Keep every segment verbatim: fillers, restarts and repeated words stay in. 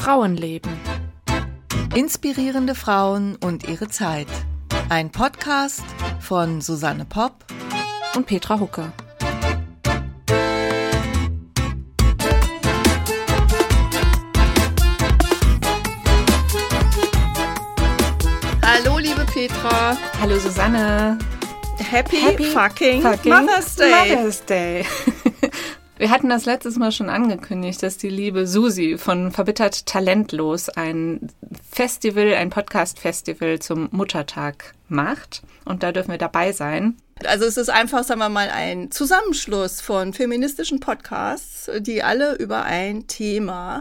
Frauenleben. Inspirierende Frauen und ihre Zeit. Ein Podcast von Susanne Popp und Petra Hucke. Hallo liebe Petra. Hallo Susanne. Happy, Happy fucking, fucking Mother's Day. Mother's Day. Wir hatten das letztes Mal schon angekündigt, dass die liebe Susi von Verbittert Talentlos ein Festival, ein Podcast-Festival zum Muttertag macht. Und da dürfen wir dabei sein. Also es ist einfach, sagen wir mal, ein Zusammenschluss von feministischen Podcasts, die alle über ein Thema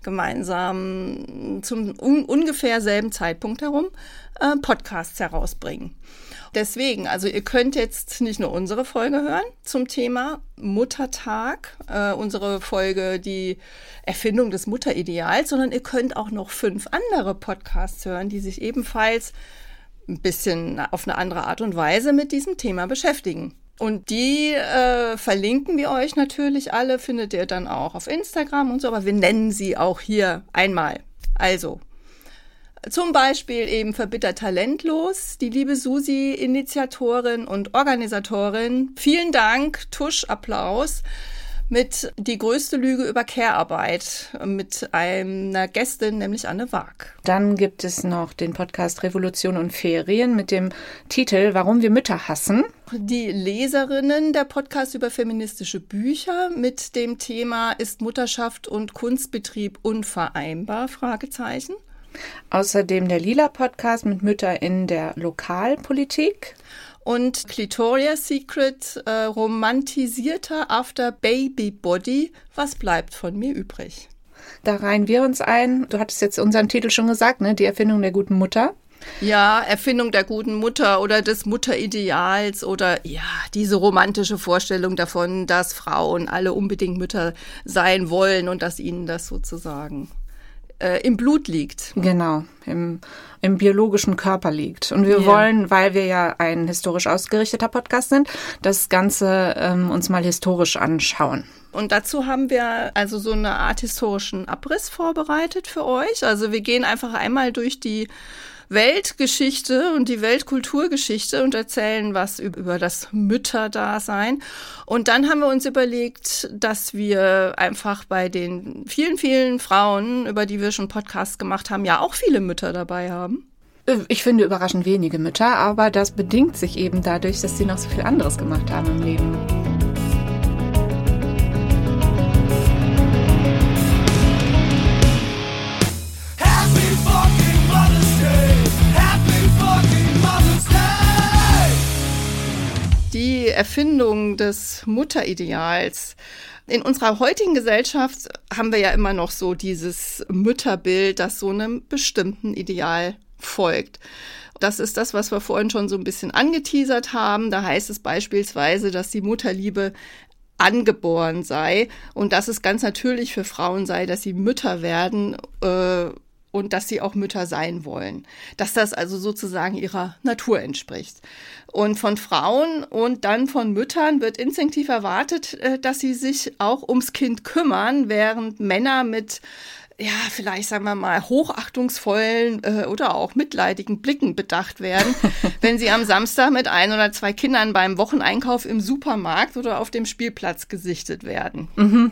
gemeinsam zum un- ungefähr selben Zeitpunkt herum äh, Podcasts herausbringen. Deswegen, also ihr könnt jetzt nicht nur unsere Folge hören zum Thema Muttertag, äh, unsere Folge die Erfindung des Mutterideals, sondern ihr könnt auch noch fünf andere Podcasts hören, die sich ebenfalls ein bisschen auf eine andere Art und Weise mit diesem Thema beschäftigen. Und die äh, verlinken wir euch natürlich alle, findet ihr dann auch auf Instagram und so, aber wir nennen sie auch hier einmal. Also zum Beispiel eben Verbittert Talentlos, die liebe Susi, Initiatorin und Organisatorin. Vielen Dank, Tusch, Applaus, mit Die größte Lüge über Care-Arbeit mit einer Gästin, nämlich Anne Waag. Dann gibt es noch den Podcast Revolution und Ferien mit dem Titel Warum wir Mütter hassen. Die Leserinnen, der Podcast über feministische Bücher mit dem Thema Ist Mutterschaft und Kunstbetrieb unvereinbar? Fragezeichen. Außerdem der Lila-Podcast mit Mütter in der Lokalpolitik. Und Clitoria's Secret, äh, romantisierter After Baby Body. Was bleibt von mir übrig? Da reihen wir uns ein. Du hattest jetzt unseren Titel schon gesagt, ne? Die Erfindung der guten Mutter. Ja, Erfindung der guten Mutter oder des Mutterideals oder ja, diese romantische Vorstellung davon, dass Frauen alle unbedingt Mütter sein wollen und dass ihnen das sozusagen im Blut liegt. Genau, im, im biologischen Körper liegt. Und wir yeah. wollen, weil wir ja ein historisch ausgerichteter Podcast sind, das Ganze ähm, uns mal historisch anschauen. Und dazu haben wir also so eine Art historischen Abriss vorbereitet für euch. Also wir gehen einfach einmal durch die Weltgeschichte und die Weltkulturgeschichte und erzählen was über das Mütterdasein. Und dann haben wir uns überlegt, dass wir einfach bei den vielen, vielen Frauen, über die wir schon Podcasts gemacht haben, ja auch viele Mütter dabei haben. Ich finde überraschend wenige Mütter, aber das bedingt sich eben dadurch, dass sie noch so viel anderes gemacht haben im Leben. Die Erfindung des Mutterideals. In unserer heutigen Gesellschaft haben wir ja immer noch so dieses Mütterbild, das so einem bestimmten Ideal folgt. Das ist das, was wir vorhin schon so ein bisschen angeteasert haben. Da heißt es beispielsweise, dass die Mutterliebe angeboren sei und dass es ganz natürlich für Frauen sei, dass sie Mütter werden äh, und dass sie auch Mütter sein wollen. Dass das also sozusagen ihrer Natur entspricht. Und von Frauen und dann von Müttern wird instinktiv erwartet, dass sie sich auch ums Kind kümmern, während Männer mit, ja, vielleicht sagen wir mal, hochachtungsvollen äh, oder auch mitleidigen Blicken bedacht werden, wenn sie am Samstag mit ein oder zwei Kindern beim Wocheneinkauf im Supermarkt oder auf dem Spielplatz gesichtet werden. Mhm.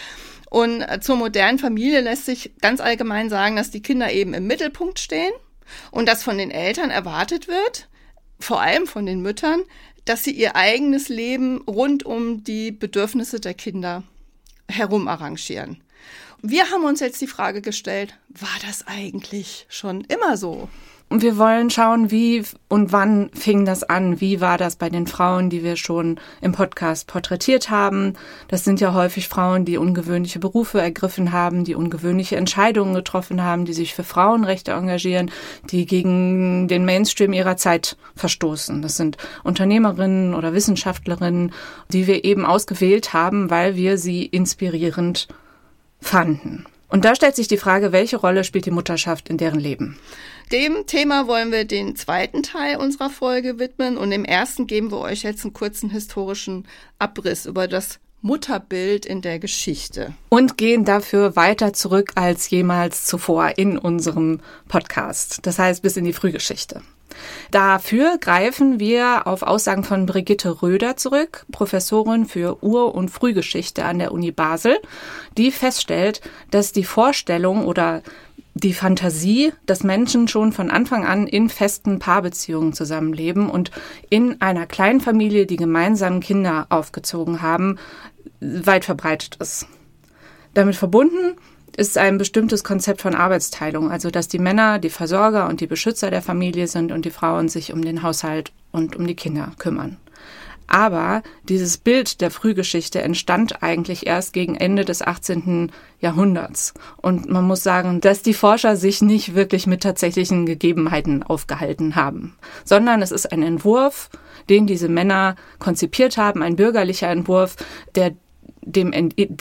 Und zur modernen Familie lässt sich ganz allgemein sagen, dass die Kinder eben im Mittelpunkt stehen und dass von den Eltern erwartet wird, vor allem von den Müttern, dass sie ihr eigenes Leben rund um die Bedürfnisse der Kinder herum arrangieren. Wir haben uns jetzt die Frage gestellt, war das eigentlich schon immer so? Und wir wollen schauen, wie und wann fing das an? Wie war das bei den Frauen, die wir schon im Podcast porträtiert haben? Das sind ja häufig Frauen, die ungewöhnliche Berufe ergriffen haben, die ungewöhnliche Entscheidungen getroffen haben, die sich für Frauenrechte engagieren, die gegen den Mainstream ihrer Zeit verstoßen. Das sind Unternehmerinnen oder Wissenschaftlerinnen, die wir eben ausgewählt haben, weil wir sie inspirierend fanden. Und da stellt sich die Frage, welche Rolle spielt die Mutterschaft in deren Leben? Dem Thema wollen wir den zweiten Teil unserer Folge widmen und im ersten geben wir euch jetzt einen kurzen historischen Abriss über das Mutterbild in der Geschichte. Und gehen dafür weiter zurück als jemals zuvor in unserem Podcast. Das heißt bis in die Frühgeschichte. Dafür greifen wir auf Aussagen von Brigitte Röder zurück, Professorin für Ur- und Frühgeschichte an der Uni Basel, die feststellt, dass die Vorstellung oder die Fantasie, dass Menschen schon von Anfang an in festen Paarbeziehungen zusammenleben und in einer kleinen Familie die gemeinsamen Kinder aufgezogen haben, weit verbreitet ist. Damit verbunden ist ein bestimmtes Konzept von Arbeitsteilung, also dass die Männer die Versorger und die Beschützer der Familie sind und die Frauen sich um den Haushalt und um die Kinder kümmern. Aber dieses Bild der Frühgeschichte entstand eigentlich erst gegen Ende des achtzehnten Jahrhunderts. Und man muss sagen, dass die Forscher sich nicht wirklich mit tatsächlichen Gegebenheiten aufgehalten haben, sondern es ist ein Entwurf, den diese Männer konzipiert haben, ein bürgerlicher Entwurf, der dem,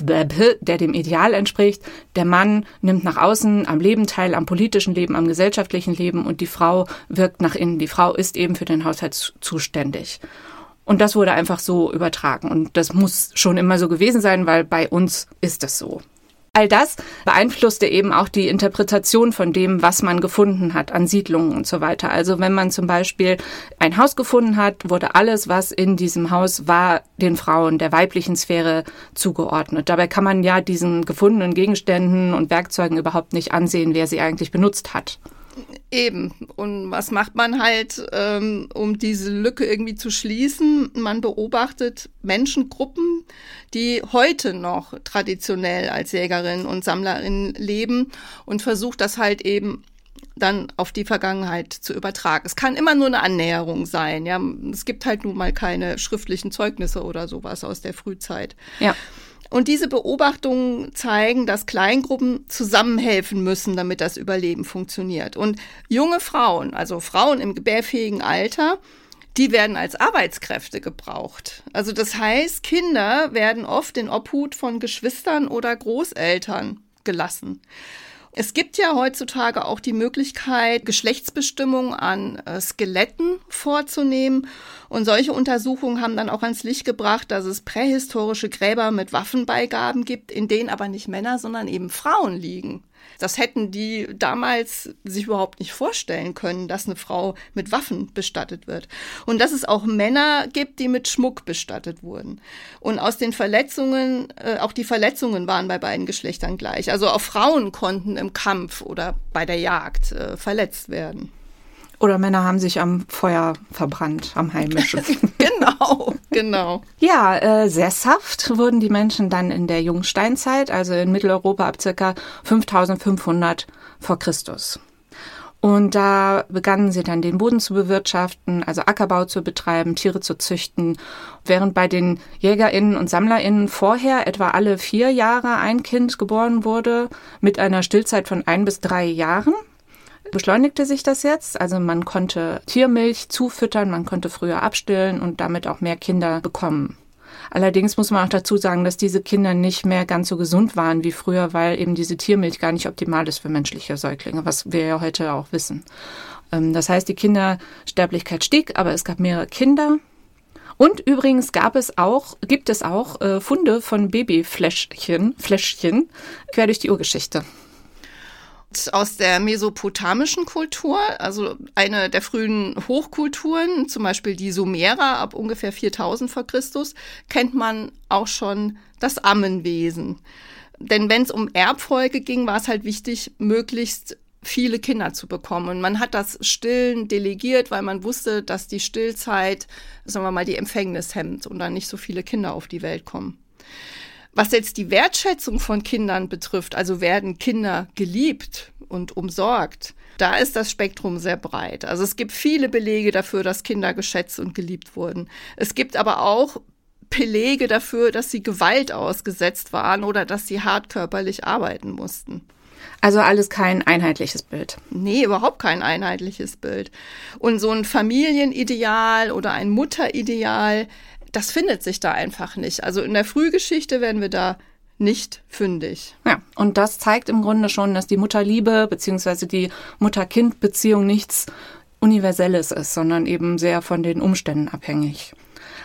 der dem Ideal entspricht. Der Mann nimmt nach außen am Leben teil, am politischen Leben, am gesellschaftlichen Leben und die Frau wirkt nach innen. Die Frau ist eben für den Haushalt zuständig. Und das wurde einfach so übertragen. Und das muss schon immer so gewesen sein, weil bei uns ist es so. All das beeinflusste eben auch die Interpretation von dem, was man gefunden hat an Siedlungen und so weiter. Also wenn man zum Beispiel ein Haus gefunden hat, wurde alles, was in diesem Haus war, den Frauen der weiblichen Sphäre zugeordnet. Dabei kann man ja diesen gefundenen Gegenständen und Werkzeugen überhaupt nicht ansehen, wer sie eigentlich benutzt hat. Eben. Und was macht man halt, ähm, um diese Lücke irgendwie zu schließen? Man beobachtet Menschengruppen, die heute noch traditionell als Jägerinnen und Sammlerinnen leben und versucht das halt eben dann auf die Vergangenheit zu übertragen. Es kann immer nur eine Annäherung sein. Ja, es gibt halt nun mal keine schriftlichen Zeugnisse oder sowas aus der Frühzeit. Ja. Und diese Beobachtungen zeigen, dass Kleingruppen zusammenhelfen müssen, damit das Überleben funktioniert. Und junge Frauen, also Frauen im gebärfähigen Alter, die werden als Arbeitskräfte gebraucht. Also das heißt, Kinder werden oft in Obhut von Geschwistern oder Großeltern gelassen. Es gibt ja heutzutage auch die Möglichkeit, Geschlechtsbestimmung an äh, Skeletten vorzunehmen. Und solche Untersuchungen haben dann auch ans Licht gebracht, dass es prähistorische Gräber mit Waffenbeigaben gibt, in denen aber nicht Männer, sondern eben Frauen liegen. Das hätten die damals sich überhaupt nicht vorstellen können, dass eine Frau mit Waffen bestattet wird. Und dass es auch Männer gibt, die mit Schmuck bestattet wurden. Und aus den Verletzungen, äh, auch die Verletzungen waren bei beiden Geschlechtern gleich. Also auch Frauen konnten im Kampf oder bei der Jagd äh, verletzt werden. Oder Männer haben sich am Feuer verbrannt, am heimischen. Genau, genau. Ja, äh, sesshaft wurden die Menschen dann in der Jungsteinzeit, also in Mitteleuropa ab circa fünftausendfünfhundert vor Christus. Und da begannen sie dann den Boden zu bewirtschaften, also Ackerbau zu betreiben, Tiere zu züchten. Während bei den JägerInnen und SammlerInnen vorher etwa alle vier Jahre ein Kind geboren wurde, mit einer Stillzeit von ein bis drei Jahren, beschleunigte sich das jetzt. Also man konnte Tiermilch zufüttern, man konnte früher abstillen und damit auch mehr Kinder bekommen. Allerdings muss man auch dazu sagen, dass diese Kinder nicht mehr ganz so gesund waren wie früher, weil eben diese Tiermilch gar nicht optimal ist für menschliche Säuglinge, was wir ja heute auch wissen. Das heißt, die Kindersterblichkeit stieg, aber es gab mehrere Kinder. Und übrigens gab es auch, gibt es auch äh, Funde von Babyfläschchen, Fläschchen, quer durch die Urgeschichte. Aus der mesopotamischen Kultur, also eine der frühen Hochkulturen, zum Beispiel die Sumerer ab ungefähr viertausend vor Christus, kennt man auch schon das Ammenwesen. Denn wenn es um Erbfolge ging, war es halt wichtig, möglichst viele Kinder zu bekommen. Und man hat das Stillen delegiert, weil man wusste, dass die Stillzeit, sagen wir mal, die Empfängnis hemmt und dann nicht so viele Kinder auf die Welt kommen. Was jetzt die Wertschätzung von Kindern betrifft, also werden Kinder geliebt und umsorgt, da ist das Spektrum sehr breit. Also es gibt viele Belege dafür, dass Kinder geschätzt und geliebt wurden. Es gibt aber auch Belege dafür, dass sie Gewalt ausgesetzt waren oder dass sie hart körperlich arbeiten mussten. Also alles kein einheitliches Bild. Nee, überhaupt kein einheitliches Bild. Und so ein Familienideal oder ein Mutterideal, das findet sich da einfach nicht. Also in der Frühgeschichte werden wir da nicht fündig. Ja, und das zeigt im Grunde schon, dass die Mutterliebe bzw. die Mutter-Kind-Beziehung nichts Universelles ist, sondern eben sehr von den Umständen abhängig.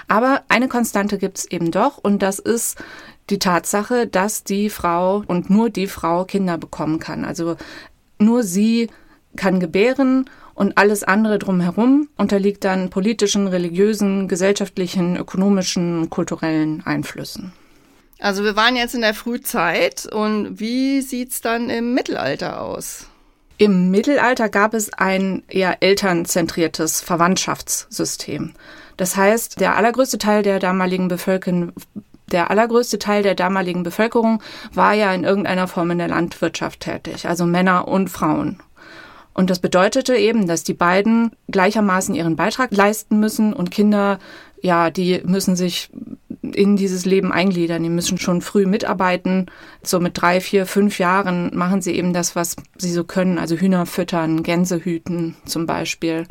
Aber eine Konstante gibt es eben doch und das ist die Tatsache, dass die Frau und nur die Frau Kinder bekommen kann. Also nur sie kann gebären und alles andere drumherum unterliegt dann politischen, religiösen, gesellschaftlichen, ökonomischen, kulturellen Einflüssen. Also wir waren jetzt in der Frühzeit und wie sieht's dann im Mittelalter aus? Im Mittelalter gab es ein eher elternzentriertes Verwandtschaftssystem. Das heißt, der allergrößte Teil der damaligen Bevölkerung, der allergrößte Teil der damaligen Bevölkerung war ja in irgendeiner Form in der Landwirtschaft tätig, also Männer und Frauen. Und das bedeutete eben, dass die beiden gleichermaßen ihren Beitrag leisten müssen und Kinder, ja, die müssen sich in dieses Leben eingliedern. Die müssen schon früh mitarbeiten. So mit drei, vier, fünf Jahren machen sie eben das, was sie so können. Also Hühner füttern, Gänse hüten zum Beispiel.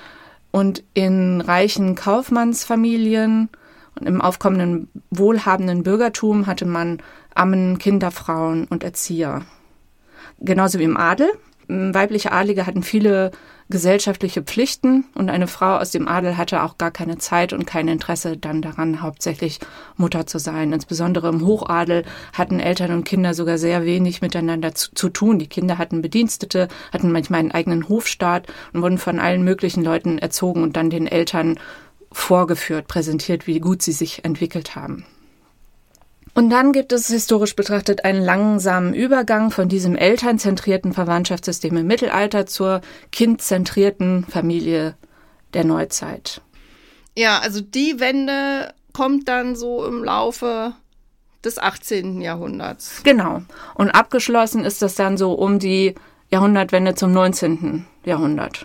Und in reichen Kaufmannsfamilien und im aufkommenden wohlhabenden Bürgertum hatte man Ammen, Kinderfrauen und Erzieher. Genauso wie im Adel. Weibliche Adlige hatten viele gesellschaftliche Pflichten und eine Frau aus dem Adel hatte auch gar keine Zeit und kein Interesse dann daran, hauptsächlich Mutter zu sein. Insbesondere im Hochadel hatten Eltern und Kinder sogar sehr wenig miteinander zu, zu tun. Die Kinder hatten Bedienstete, hatten manchmal einen eigenen Hofstaat und wurden von allen möglichen Leuten erzogen und dann den Eltern vorgeführt, präsentiert, wie gut sie sich entwickelt haben. Und dann gibt es historisch betrachtet einen langsamen Übergang von diesem elternzentrierten Verwandtschaftssystem im Mittelalter zur kindzentrierten Familie der Neuzeit. Ja, also die Wende kommt dann so im Laufe des achtzehnten Jahrhunderts. Genau. Und abgeschlossen ist das dann so um die Jahrhundertwende zum neunzehnten Jahrhundert.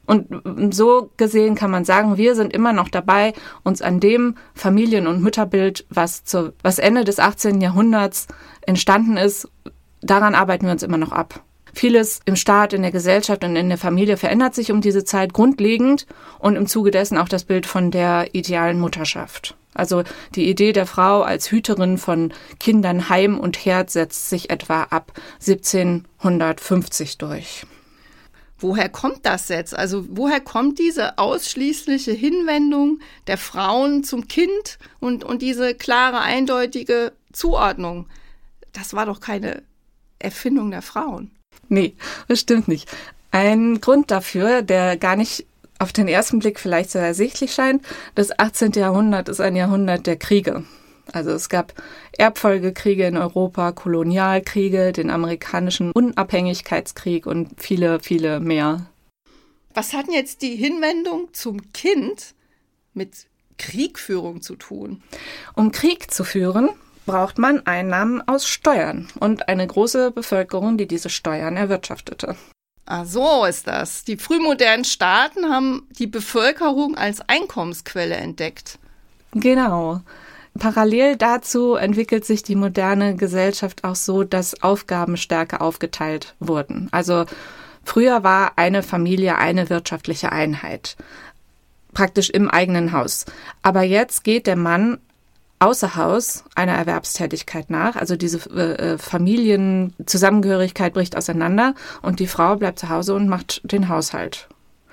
Und so gesehen kann man sagen, wir sind immer noch dabei, uns an dem Familien- und Mütterbild, was, zu, was Ende des achtzehnten Jahrhunderts entstanden ist, daran arbeiten wir uns immer noch ab. Vieles im Staat, in der Gesellschaft und in der Familie verändert sich um diese Zeit grundlegend und im Zuge dessen auch das Bild von der idealen Mutterschaft. Also die Idee der Frau als Hüterin von Kindern, Heim und Herd setzt sich etwa ab siebzehnhundertfünfzig durch. Woher kommt das jetzt? Also woher kommt diese ausschließliche Hinwendung der Frauen zum Kind und, und diese klare, eindeutige Zuordnung? Das war doch keine Erfindung der Frauen. Nee, das stimmt nicht. Ein Grund dafür, der gar nicht auf den ersten Blick vielleicht so ersichtlich scheint, das achtzehnte Jahrhundert ist ein Jahrhundert der Kriege. Also es gab Erbfolgekriege in Europa, Kolonialkriege, den amerikanischen Unabhängigkeitskrieg und viele, viele mehr. Was hat denn jetzt die Hinwendung zum Kind mit Kriegführung zu tun? Um Krieg zu führen, braucht man Einnahmen aus Steuern und eine große Bevölkerung, die diese Steuern erwirtschaftete. Ah, so ist das. Die frühmodernen Staaten haben die Bevölkerung als Einkommensquelle entdeckt. Genau. Parallel dazu entwickelt sich die moderne Gesellschaft auch so, dass Aufgaben stärker aufgeteilt wurden. Also früher war eine Familie eine wirtschaftliche Einheit, praktisch im eigenen Haus. Aber jetzt geht der Mann außer Haus einer Erwerbstätigkeit nach. Also diese äh, Familienzusammengehörigkeit bricht auseinander und die Frau bleibt zu Hause und macht den Haushalt.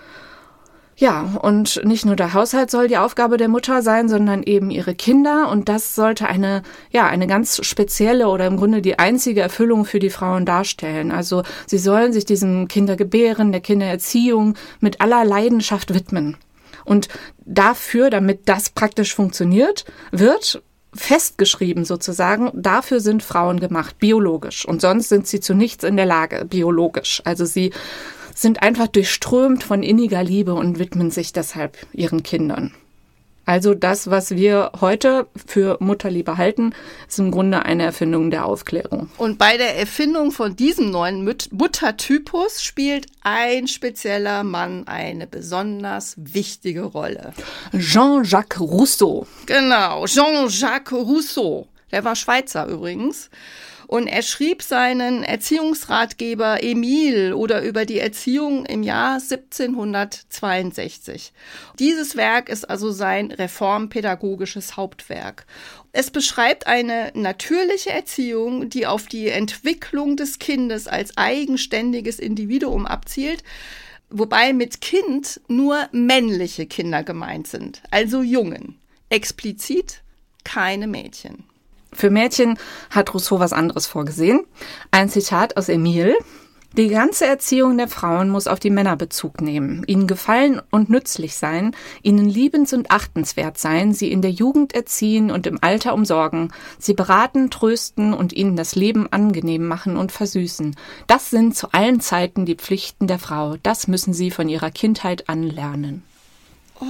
Ja, und nicht nur der Haushalt soll die Aufgabe der Mutter sein, sondern eben ihre Kinder. Und das sollte eine, ja, eine ganz spezielle oder im Grunde die einzige Erfüllung für die Frauen darstellen. Also sie sollen sich diesem Kindergebären, der Kindererziehung mit aller Leidenschaft widmen. Und dafür, damit das praktisch funktioniert, wird festgeschrieben sozusagen, dafür sind Frauen gemacht, biologisch. Und sonst sind sie zu nichts in der Lage, biologisch. Also sie sind einfach durchströmt von inniger Liebe und widmen sich deshalb ihren Kindern. Also das, was wir heute für Mutterliebe halten, ist im Grunde eine Erfindung der Aufklärung. Und bei der Erfindung von diesem neuen Mut- Muttertypus spielt ein spezieller Mann eine besonders wichtige Rolle. Jean-Jacques Rousseau. Genau, Jean-Jacques Rousseau. Der war Schweizer übrigens. Und er schrieb seinen Erziehungsratgeber Emile oder über die Erziehung im Jahr siebzehnhundertzweiundsechzig. Dieses Werk ist also sein reformpädagogisches Hauptwerk. Es beschreibt eine natürliche Erziehung, die auf die Entwicklung des Kindes als eigenständiges Individuum abzielt, wobei mit Kind nur männliche Kinder gemeint sind, also Jungen. explizit keine Mädchen. Für Mädchen hat Rousseau was anderes vorgesehen. Ein Zitat aus Emile. Die ganze Erziehung der Frauen muss auf die Männer Bezug nehmen, ihnen gefallen und nützlich sein, ihnen liebens- und achtenswert sein, sie in der Jugend erziehen und im Alter umsorgen, sie beraten, trösten und ihnen das Leben angenehm machen und versüßen. Das sind zu allen Zeiten die Pflichten der Frau. Das müssen sie von ihrer Kindheit an lernen. Oh.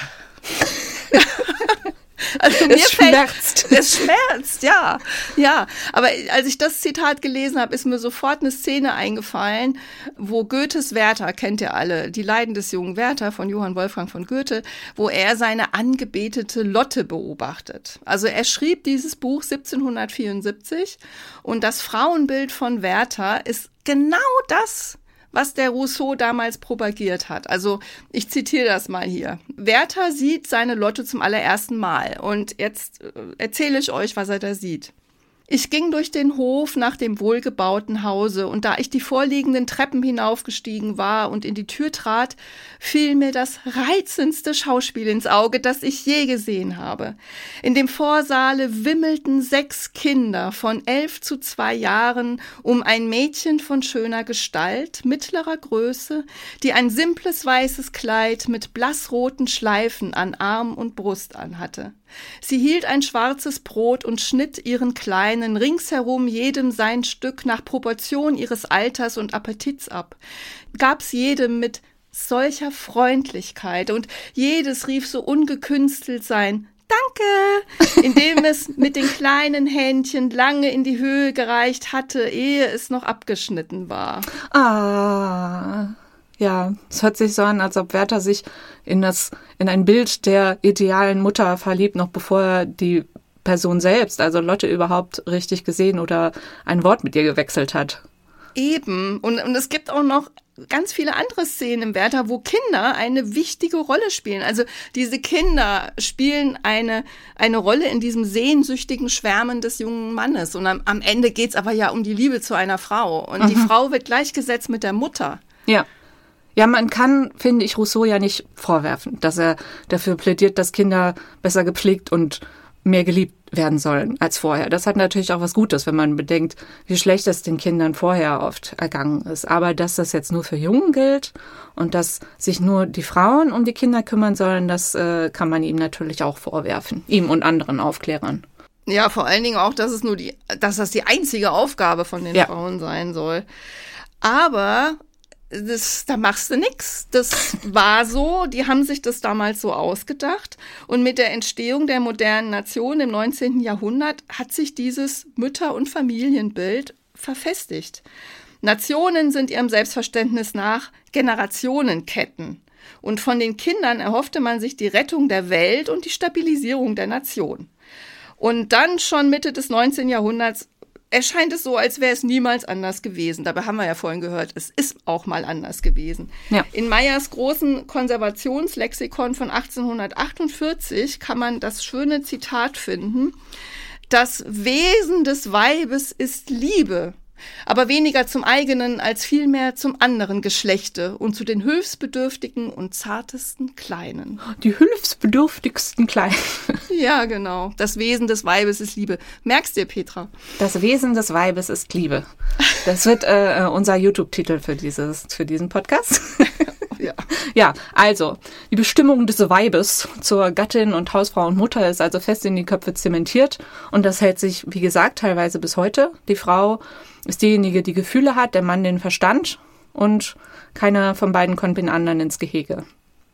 Also mir es schmerzt. Fällt, es schmerzt, ja. Ja, aber als ich das Zitat gelesen habe, ist mir sofort eine Szene eingefallen, wo Goethes Werther, kennt ihr alle, die Leiden des jungen Werther von Johann Wolfgang von Goethe, wo er seine angebetete Lotte beobachtet. Also er schrieb dieses Buch siebzehnhundertvierundsiebzig und das Frauenbild von Werther ist genau das, was der Rousseau damals propagiert hat. Also ich zitiere das mal hier. Werther sieht seine Lotte zum allerersten Mal und jetzt erzähle ich euch, was er da sieht. Ich ging durch den Hof nach dem wohlgebauten Hause und da ich die vorliegenden Treppen hinaufgestiegen war und in die Tür trat, fiel mir das reizendste Schauspiel ins Auge, das ich je gesehen habe. In dem Vorsaale wimmelten sechs Kinder von elf zu zwei Jahren um ein Mädchen von schöner Gestalt, mittlerer Größe, die ein simples weißes Kleid mit blassroten Schleifen an Arm und Brust anhatte. Sie hielt ein schwarzes Brot und schnitt ihren Kleinen ringsherum jedem sein Stück nach Proportion ihres Alters und Appetits ab, gab's jedem mit solcher Freundlichkeit und jedes rief so ungekünstelt sein »Danke«, indem es mit den kleinen Händchen lange in die Höhe gereicht hatte, ehe es noch abgeschnitten war. Ah... Ja, es hört sich so an, als ob Werther sich in das, in ein Bild der idealen Mutter verliebt, noch bevor er die Person selbst, also Lotte, überhaupt richtig gesehen oder ein Wort mit ihr gewechselt hat. Eben. Und, und es gibt auch noch ganz viele andere Szenen im Werther, wo Kinder eine wichtige Rolle spielen. Also diese Kinder spielen eine, eine Rolle in diesem sehnsüchtigen Schwärmen des jungen Mannes. Und am, am Ende geht's aber ja um die Liebe zu einer Frau. Und mhm. die Frau wird gleichgesetzt mit der Mutter. Ja. Ja, man kann, finde ich, Rousseau ja nicht vorwerfen, dass er dafür plädiert, dass Kinder besser gepflegt und mehr geliebt werden sollen als vorher. Das hat natürlich auch was Gutes, wenn man bedenkt, wie schlecht es den Kindern vorher oft ergangen ist. Aber dass das jetzt nur für Jungen gilt und dass sich nur die Frauen um die Kinder kümmern sollen, das äh, kann man ihm natürlich auch vorwerfen, ihm und anderen Aufklärern. Ja, vor allen Dingen auch, dass es nur die, dass das die einzige Aufgabe von den ja. Frauen sein soll. Aber Das, da machst du nix. Das war so, die haben sich das damals so ausgedacht. Und mit der Entstehung der modernen Nation im neunzehnten Jahrhundert hat sich dieses Mütter- und Familienbild verfestigt. Nationen sind ihrem Selbstverständnis nach Generationenketten. Und von den Kindern erhoffte man sich die Rettung der Welt und die Stabilisierung der Nation. Und dann schon Mitte des neunzehnten Jahrhunderts erscheint es so, als wäre es niemals anders gewesen. Dabei haben wir ja vorhin gehört, es ist auch mal anders gewesen. Ja. In Meyers großen Konservationslexikon von achtzehnhundertachtundvierzig kann man das schöne Zitat finden: Das Wesen des Weibes ist Liebe, aber weniger zum eigenen als vielmehr zum anderen Geschlechte und zu den hilfsbedürftigen und zartesten Kleinen. Die hilfsbedürftigsten Kleinen. Ja, genau. Das Wesen des Weibes ist Liebe. Merkst dir, Petra? Das Wesen des Weibes ist Liebe. Das wird äh, unser YouTube-Titel für dieses, für diesen Podcast. Ja. Ja, also, die Bestimmung des Weibes zur Gattin und Hausfrau und Mutter ist also fest in die Köpfe zementiert und das hält sich, wie gesagt, teilweise bis heute. Die Frau ist diejenige, die Gefühle hat, der Mann den Verstand und keiner von beiden kommt den anderen ins Gehege.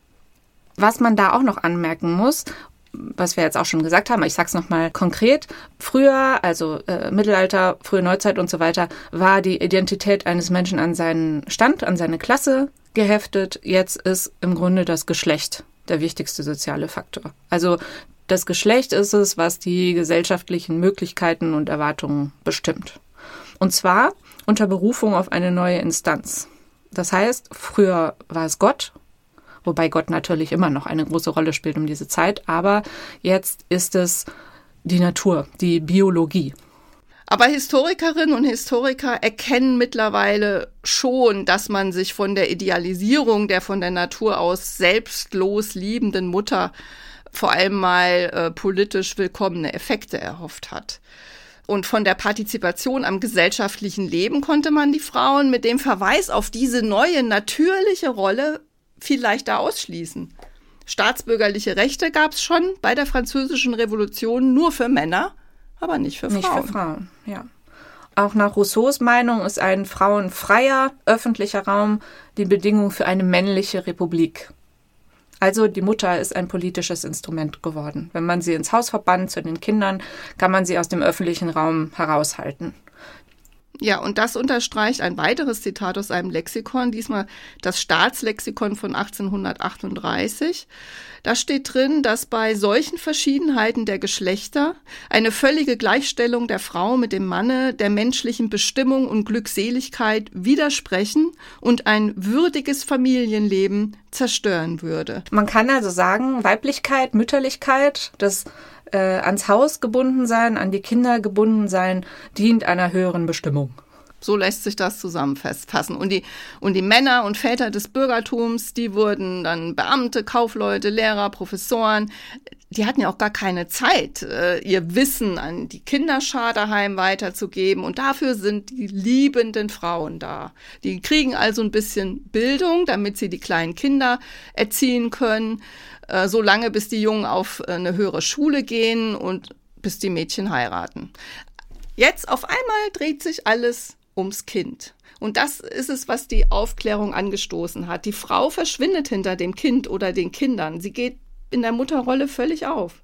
Was man da auch noch anmerken muss, was wir jetzt auch schon gesagt haben, ich sag's nochmal konkret, früher, also äh, Mittelalter, frühe Neuzeit und so weiter, war die Identität eines Menschen an seinen Stand, an seine Klasse geheftet. Jetzt ist im Grunde das Geschlecht der wichtigste soziale Faktor. Also das Geschlecht ist es, was die gesellschaftlichen Möglichkeiten und Erwartungen bestimmt. Und zwar unter Berufung auf eine neue Instanz. Das heißt, früher war es Gott, wobei Gott natürlich immer noch eine große Rolle spielt um diese Zeit, aber jetzt ist es die Natur, die Biologie. Aber Historikerinnen und Historiker erkennen mittlerweile schon, dass man sich von der Idealisierung der von der Natur aus selbstlos liebenden Mutter vor allem mal äh, politisch willkommene Effekte erhofft hat. Und von der Partizipation am gesellschaftlichen Leben konnte man die Frauen mit dem Verweis auf diese neue, natürliche Rolle viel leichter ausschließen. Staatsbürgerliche Rechte gab es schon bei der Französischen Revolution nur für Männer, aber nicht für Frauen. Nicht für Frauen, ja. Auch nach Rousseaus Meinung ist ein frauenfreier öffentlicher Raum die Bedingung für eine männliche Republik. Also die Mutter ist ein politisches Instrument geworden. Wenn man sie ins Haus verbannt zu den Kindern, kann man sie aus dem öffentlichen Raum heraushalten. Ja, und das unterstreicht ein weiteres Zitat aus einem Lexikon, diesmal das Staatslexikon von achtzehnhundertachtunddreißig. Da steht drin, dass bei solchen Verschiedenheiten der Geschlechter eine völlige Gleichstellung der Frau mit dem Manne der menschlichen Bestimmung und Glückseligkeit widersprechen und ein würdiges Familienleben zerstören würde. Man kann also sagen, Weiblichkeit, Mütterlichkeit, das äh, ans Haus gebunden sein, an die Kinder gebunden sein, dient einer höheren Bestimmung. So lässt sich das zusammenfassen. Und die, und die Männer und Väter des Bürgertums, die wurden dann Beamte, Kaufleute, Lehrer, Professoren. Die hatten ja auch gar keine Zeit, ihr Wissen an die Kinderschar daheim weiterzugeben. Und dafür sind die liebenden Frauen da. Die kriegen also ein bisschen Bildung, damit sie die kleinen Kinder erziehen können, so lange bis die Jungen auf eine höhere Schule gehen und bis die Mädchen heiraten. Jetzt auf einmal dreht sich alles ums Kind. Und das ist es, was die Aufklärung angestoßen hat. Die Frau verschwindet hinter dem Kind oder den Kindern. Sie geht in der Mutterrolle völlig auf.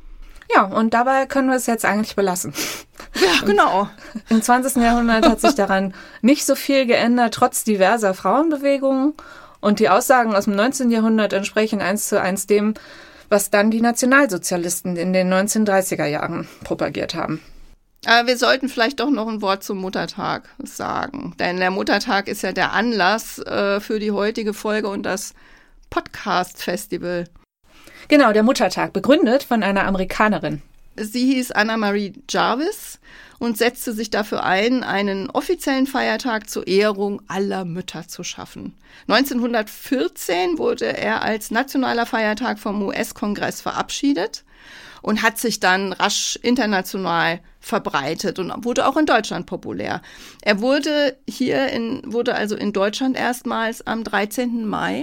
Ja, und dabei können wir es jetzt eigentlich belassen. Ja, genau. Im zwanzigsten Jahrhundert hat sich daran nicht so viel geändert, trotz diverser Frauenbewegungen. Und die Aussagen aus dem neunzehnten Jahrhundert entsprechen eins zu eins dem, was dann die Nationalsozialisten in den neunzehnhundertdreißiger Jahren propagiert haben. Aber wir sollten vielleicht doch noch ein Wort zum Muttertag sagen. Denn der Muttertag ist ja der Anlass äh, für die heutige Folge und das Podcast-Festival. Genau, der Muttertag, begründet von einer Amerikanerin. Sie hieß Anna Marie Jarvis und setzte sich dafür ein, einen offiziellen Feiertag zur Ehrung aller Mütter zu schaffen. neunzehnhundertvierzehn wurde er als nationaler Feiertag vom U S-Kongress verabschiedet und hat sich dann rasch international verbreitet und wurde auch in Deutschland populär. Er wurde hier in, wurde also in Deutschland erstmals am dreizehnten Mai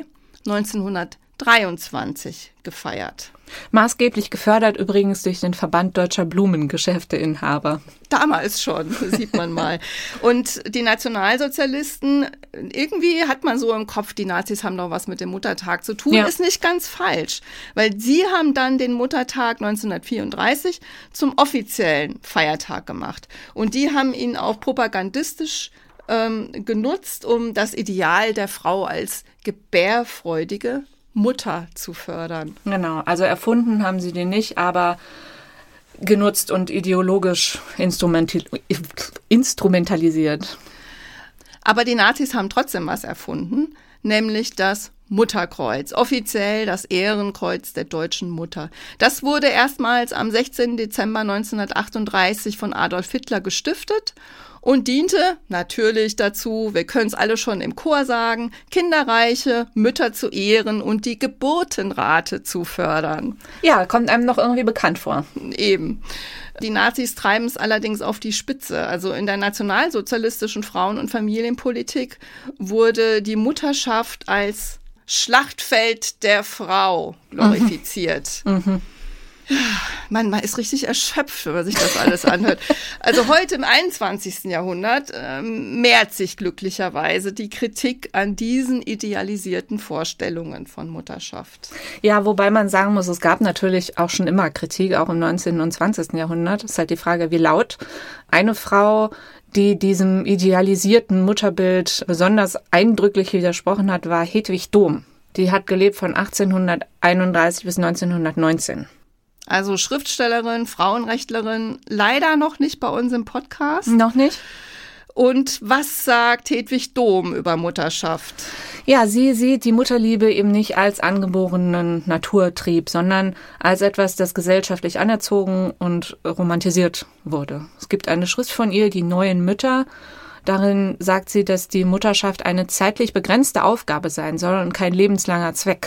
neunzehnhundertdreiundzwanzig gefeiert. Maßgeblich gefördert übrigens durch den Verband Deutscher Blumengeschäfteinhaber. Damals schon, sieht man mal. Und die Nationalsozialisten, irgendwie hat man so im Kopf, die Nazis haben doch was mit dem Muttertag zu tun, ja. Ist nicht ganz falsch. Weil sie haben dann den Muttertag neunzehnhundertvierunddreißig zum offiziellen Feiertag gemacht. Und die haben ihn auch propagandistisch ähm, genutzt, um das Ideal der Frau als gebärfreudige Mutter zu fördern. Genau, also erfunden haben sie den nicht, aber genutzt und ideologisch instrumental- instrumentalisiert. Aber die Nazis haben trotzdem was erfunden, nämlich das Mutterkreuz, offiziell das Ehrenkreuz der deutschen Mutter. Das wurde erstmals am sechzehnten Dezember neunzehnhundertachtunddreißig von Adolf Hitler gestiftet und diente natürlich dazu, wir können es alle schon im Chor sagen, kinderreiche Mütter zu ehren und die Geburtenrate zu fördern. Ja, kommt einem noch irgendwie bekannt vor. Eben. Die Nazis treiben es allerdings auf die Spitze. Also in der nationalsozialistischen Frauen- und Familienpolitik wurde die Mutterschaft als Schlachtfeld der Frau glorifiziert. Mhm. Mhm. Man, man ist richtig erschöpft, wenn man sich das alles anhört. Also heute im einundzwanzigsten Jahrhundert äh, mehrt sich glücklicherweise die Kritik an diesen idealisierten Vorstellungen von Mutterschaft. Ja, wobei man sagen muss, es gab natürlich auch schon immer Kritik, auch im neunzehnten und zwanzigsten Jahrhundert. Es ist halt die Frage, wie laut. Eine Frau, die diesem idealisierten Mutterbild besonders eindrücklich widersprochen hat, war Hedwig Dohm. Die hat gelebt von achtzehnhunderteinunddreißig bis neunzehnhundertneunzehn. Also Schriftstellerin, Frauenrechtlerin, leider noch nicht bei uns im Podcast. Noch nicht. Und was sagt Hedwig Dohm über Mutterschaft? Ja, sie sieht die Mutterliebe eben nicht als angeborenen Naturtrieb, sondern als etwas, das gesellschaftlich anerzogen und romantisiert wurde. Es gibt eine Schrift von ihr, Die neuen Mütter. Darin sagt sie, dass die Mutterschaft eine zeitlich begrenzte Aufgabe sein soll und kein lebenslanger Zweck.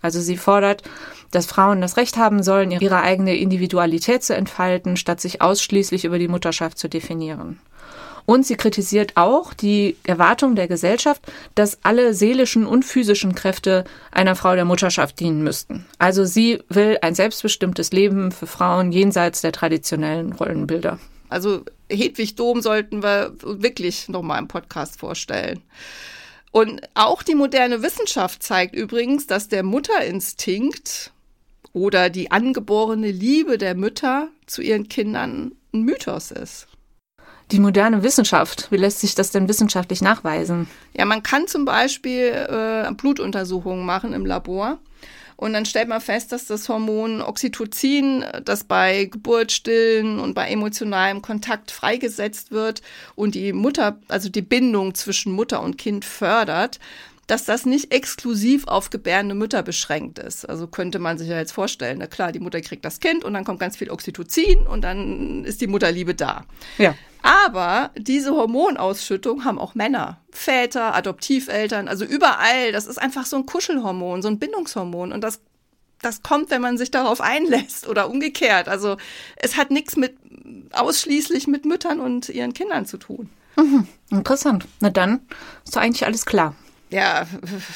Also sie fordert, dass Frauen das Recht haben sollen, ihre eigene Individualität zu entfalten, statt sich ausschließlich über die Mutterschaft zu definieren. Und sie kritisiert auch die Erwartung der Gesellschaft, dass alle seelischen und physischen Kräfte einer Frau der Mutterschaft dienen müssten. Also sie will ein selbstbestimmtes Leben für Frauen jenseits der traditionellen Rollenbilder. Also Hedwig Dohm sollten wir wirklich nochmal im Podcast vorstellen. Und auch die moderne Wissenschaft zeigt übrigens, dass der Mutterinstinkt oder die angeborene Liebe der Mütter zu ihren Kindern ein Mythos ist. Die moderne Wissenschaft, wie lässt sich das denn wissenschaftlich nachweisen? Ja, man kann zum Beispiel äh, Blutuntersuchungen machen im Labor. Und dann stellt man fest, dass das Hormon Oxytocin, das bei Geburt, Stillen und bei emotionalem Kontakt freigesetzt wird und die Mutter, also die Bindung zwischen Mutter und Kind fördert, dass das nicht exklusiv auf gebärende Mütter beschränkt ist. Also könnte man sich ja jetzt vorstellen, na klar, die Mutter kriegt das Kind und dann kommt ganz viel Oxytocin und dann ist die Mutterliebe da. Ja. Aber diese Hormonausschüttung haben auch Männer, Väter, Adoptiveltern, also überall. Das ist einfach so ein Kuschelhormon, so ein Bindungshormon. Und das, das kommt, wenn man sich darauf einlässt oder umgekehrt. Also es hat nichts mit ausschließlich mit Müttern und ihren Kindern zu tun. Mhm, interessant. Na dann ist doch eigentlich alles klar. Ja,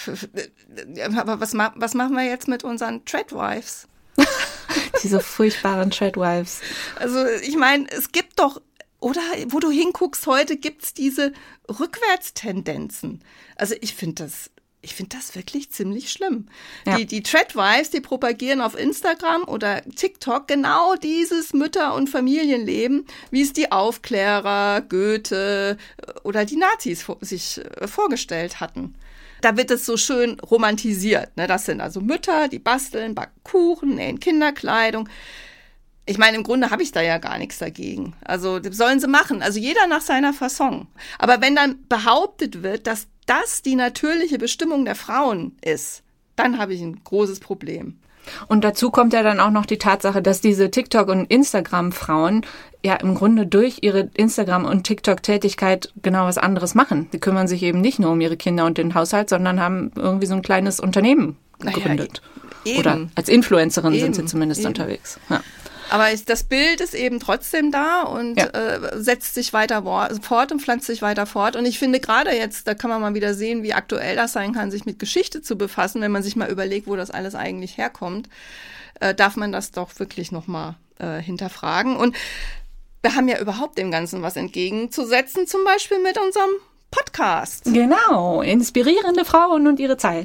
aber was, was machen wir jetzt mit unseren Tradwives? Diese furchtbaren Tradwives. Also ich meine, es gibt doch, oder wo du hinguckst heute, gibt's diese Rückwärtstendenzen. Also ich finde das, ich finde das wirklich ziemlich schlimm. Ja. Die, die Tradwives, die propagieren auf Instagram oder TikTok genau dieses Mütter- und Familienleben, wie es die Aufklärer, Goethe oder die Nazis sich vorgestellt hatten. Da wird es so schön romantisiert. Ne? Das sind also Mütter, die basteln, backen Kuchen, nähen Kinderkleidung. Ich meine, im Grunde habe ich da ja gar nichts dagegen. Also das sollen sie machen. Also jeder nach seiner Fasson. Aber wenn dann behauptet wird, dass das die natürliche Bestimmung der Frauen ist, dann habe ich ein großes Problem. Und dazu kommt ja dann auch noch die Tatsache, dass diese TikTok- und Instagram-Frauen ja im Grunde durch ihre Instagram- und TikTok-Tätigkeit genau was anderes machen. Die kümmern sich eben nicht nur um ihre Kinder und den Haushalt, sondern haben irgendwie so ein kleines Unternehmen gegründet. Naja, Oder als Influencerin eben, sind sie zumindest eben. unterwegs. Ja. Aber das Bild ist eben trotzdem da und ja. äh, setzt sich weiter fort und pflanzt sich weiter fort. Und ich finde gerade jetzt, da kann man mal wieder sehen, wie aktuell das sein kann, sich mit Geschichte zu befassen, wenn man sich mal überlegt, wo das alles eigentlich herkommt, äh, darf man das doch wirklich nochmal äh, hinterfragen. Und wir haben ja überhaupt dem Ganzen was entgegenzusetzen, zum Beispiel mit unserem Podcast. Genau, inspirierende Frauen und ihre Zeit.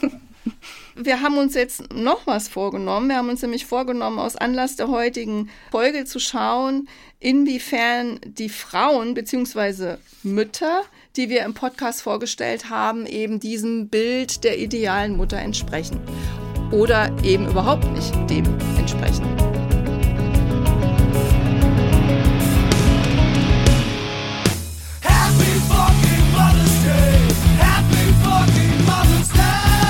Wir haben uns jetzt noch was vorgenommen. Wir haben uns nämlich vorgenommen, aus Anlass der heutigen Folge zu schauen, inwiefern die Frauen bzw. Mütter, die wir im Podcast vorgestellt haben, eben diesem Bild der idealen Mutter entsprechen oder eben überhaupt nicht dem entsprechen. Happy fucking Mother's Day! Happy fucking Mother's Day!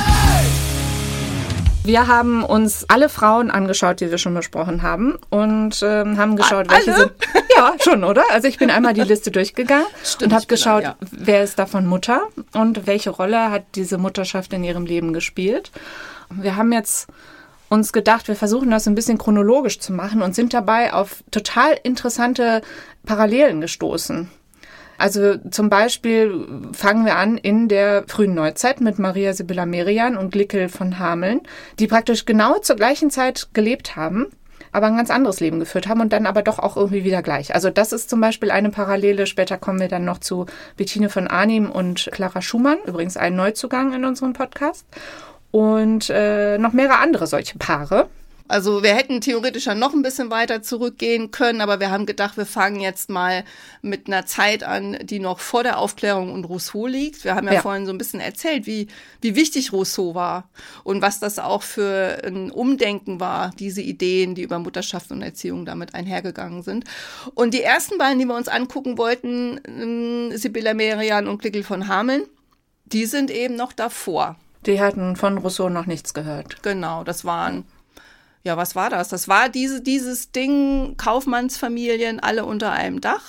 Wir haben uns alle Frauen angeschaut, die wir schon besprochen haben und ähm, haben geschaut, alle? welche sind. Ja, schon, oder? Also ich bin einmal die Liste durchgegangen Stimmt, und habe geschaut, da, ja. wer ist davon Mutter und welche Rolle hat diese Mutterschaft in ihrem Leben gespielt. Wir haben jetzt uns gedacht, wir versuchen das ein bisschen chronologisch zu machen und sind dabei auf total interessante Parallelen gestoßen. Also zum Beispiel fangen wir an in der frühen Neuzeit mit Maria Sibylla Merian und Glickel von Hameln, die praktisch genau zur gleichen Zeit gelebt haben, aber ein ganz anderes Leben geführt haben und dann aber doch auch irgendwie wieder gleich. Also das ist zum Beispiel eine Parallele. Später kommen wir dann noch zu Bettine von Arnim und Clara Schumann, übrigens ein Neuzugang in unserem Podcast. Und äh, noch mehrere andere solche Paare. Also wir hätten theoretisch ja noch ein bisschen weiter zurückgehen können, aber wir haben gedacht, wir fangen jetzt mal mit einer Zeit an, die noch vor der Aufklärung und Rousseau liegt. Wir haben ja, ja. vorhin so ein bisschen erzählt, wie, wie wichtig Rousseau war und was das auch für ein Umdenken war, diese Ideen, die über Mutterschaft und Erziehung damit einhergegangen sind. Und die ersten beiden, die wir uns angucken wollten, Sibylla Merian und Glickel von Hameln, die sind eben noch davor. Die hatten von Rousseau noch nichts gehört. Genau, das waren... Ja, was war das? Das war diese, dieses Ding, Kaufmannsfamilien, alle unter einem Dach.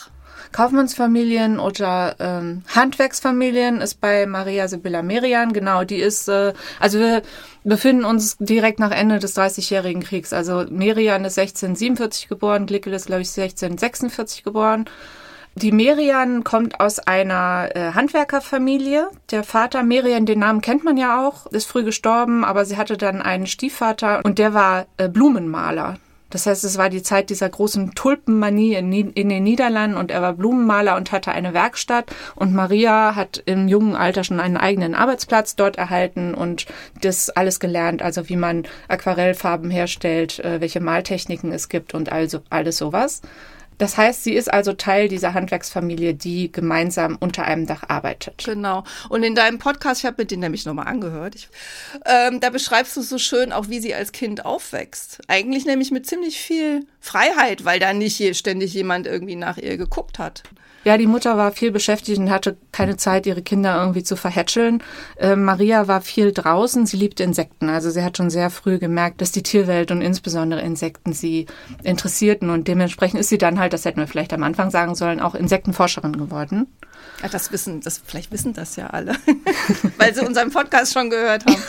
Kaufmannsfamilien oder ähm, Handwerksfamilien ist bei Maria Sibylla Merian. Genau, die ist, äh, also wir befinden uns direkt nach Ende des Dreißigjährigen Kriegs. Also Merian ist sechzehnhundertsiebenundvierzig geboren, Glickel ist, glaube ich, sechzehnhundertsechsundvierzig geboren. Die Merian kommt aus einer äh, Handwerkerfamilie. Der Vater, Merian, den Namen kennt man ja auch, ist früh gestorben, aber sie hatte dann einen Stiefvater und der war äh, Blumenmaler. Das heißt, es war die Zeit dieser großen Tulpenmanie in, in den Niederlanden und er war Blumenmaler und hatte eine Werkstatt. Und Maria hat im jungen Alter schon einen eigenen Arbeitsplatz dort erhalten und das alles gelernt, also wie man Aquarellfarben herstellt, äh, welche Maltechniken es gibt und also alles sowas. Das heißt, sie ist also Teil dieser Handwerksfamilie, die gemeinsam unter einem Dach arbeitet. Genau. Und in deinem Podcast, ich habe mir den nämlich nochmal angehört, ich, ähm, da beschreibst du so schön auch, wie sie als Kind aufwächst. Eigentlich nämlich mit ziemlich viel Freiheit, weil da nicht hier ständig jemand irgendwie nach ihr geguckt hat. Ja, die Mutter war viel beschäftigt und hatte keine Zeit, ihre Kinder irgendwie zu verhätscheln. Äh, Maria war viel draußen, sie liebte Insekten. Also sie hat schon sehr früh gemerkt, dass die Tierwelt und insbesondere Insekten sie interessierten. Und dementsprechend ist sie dann halt, das hätten wir vielleicht am Anfang sagen sollen, auch Insektenforscherin geworden. Ja, das wissen, das, vielleicht wissen das ja alle, weil sie unseren Podcast schon gehört haben.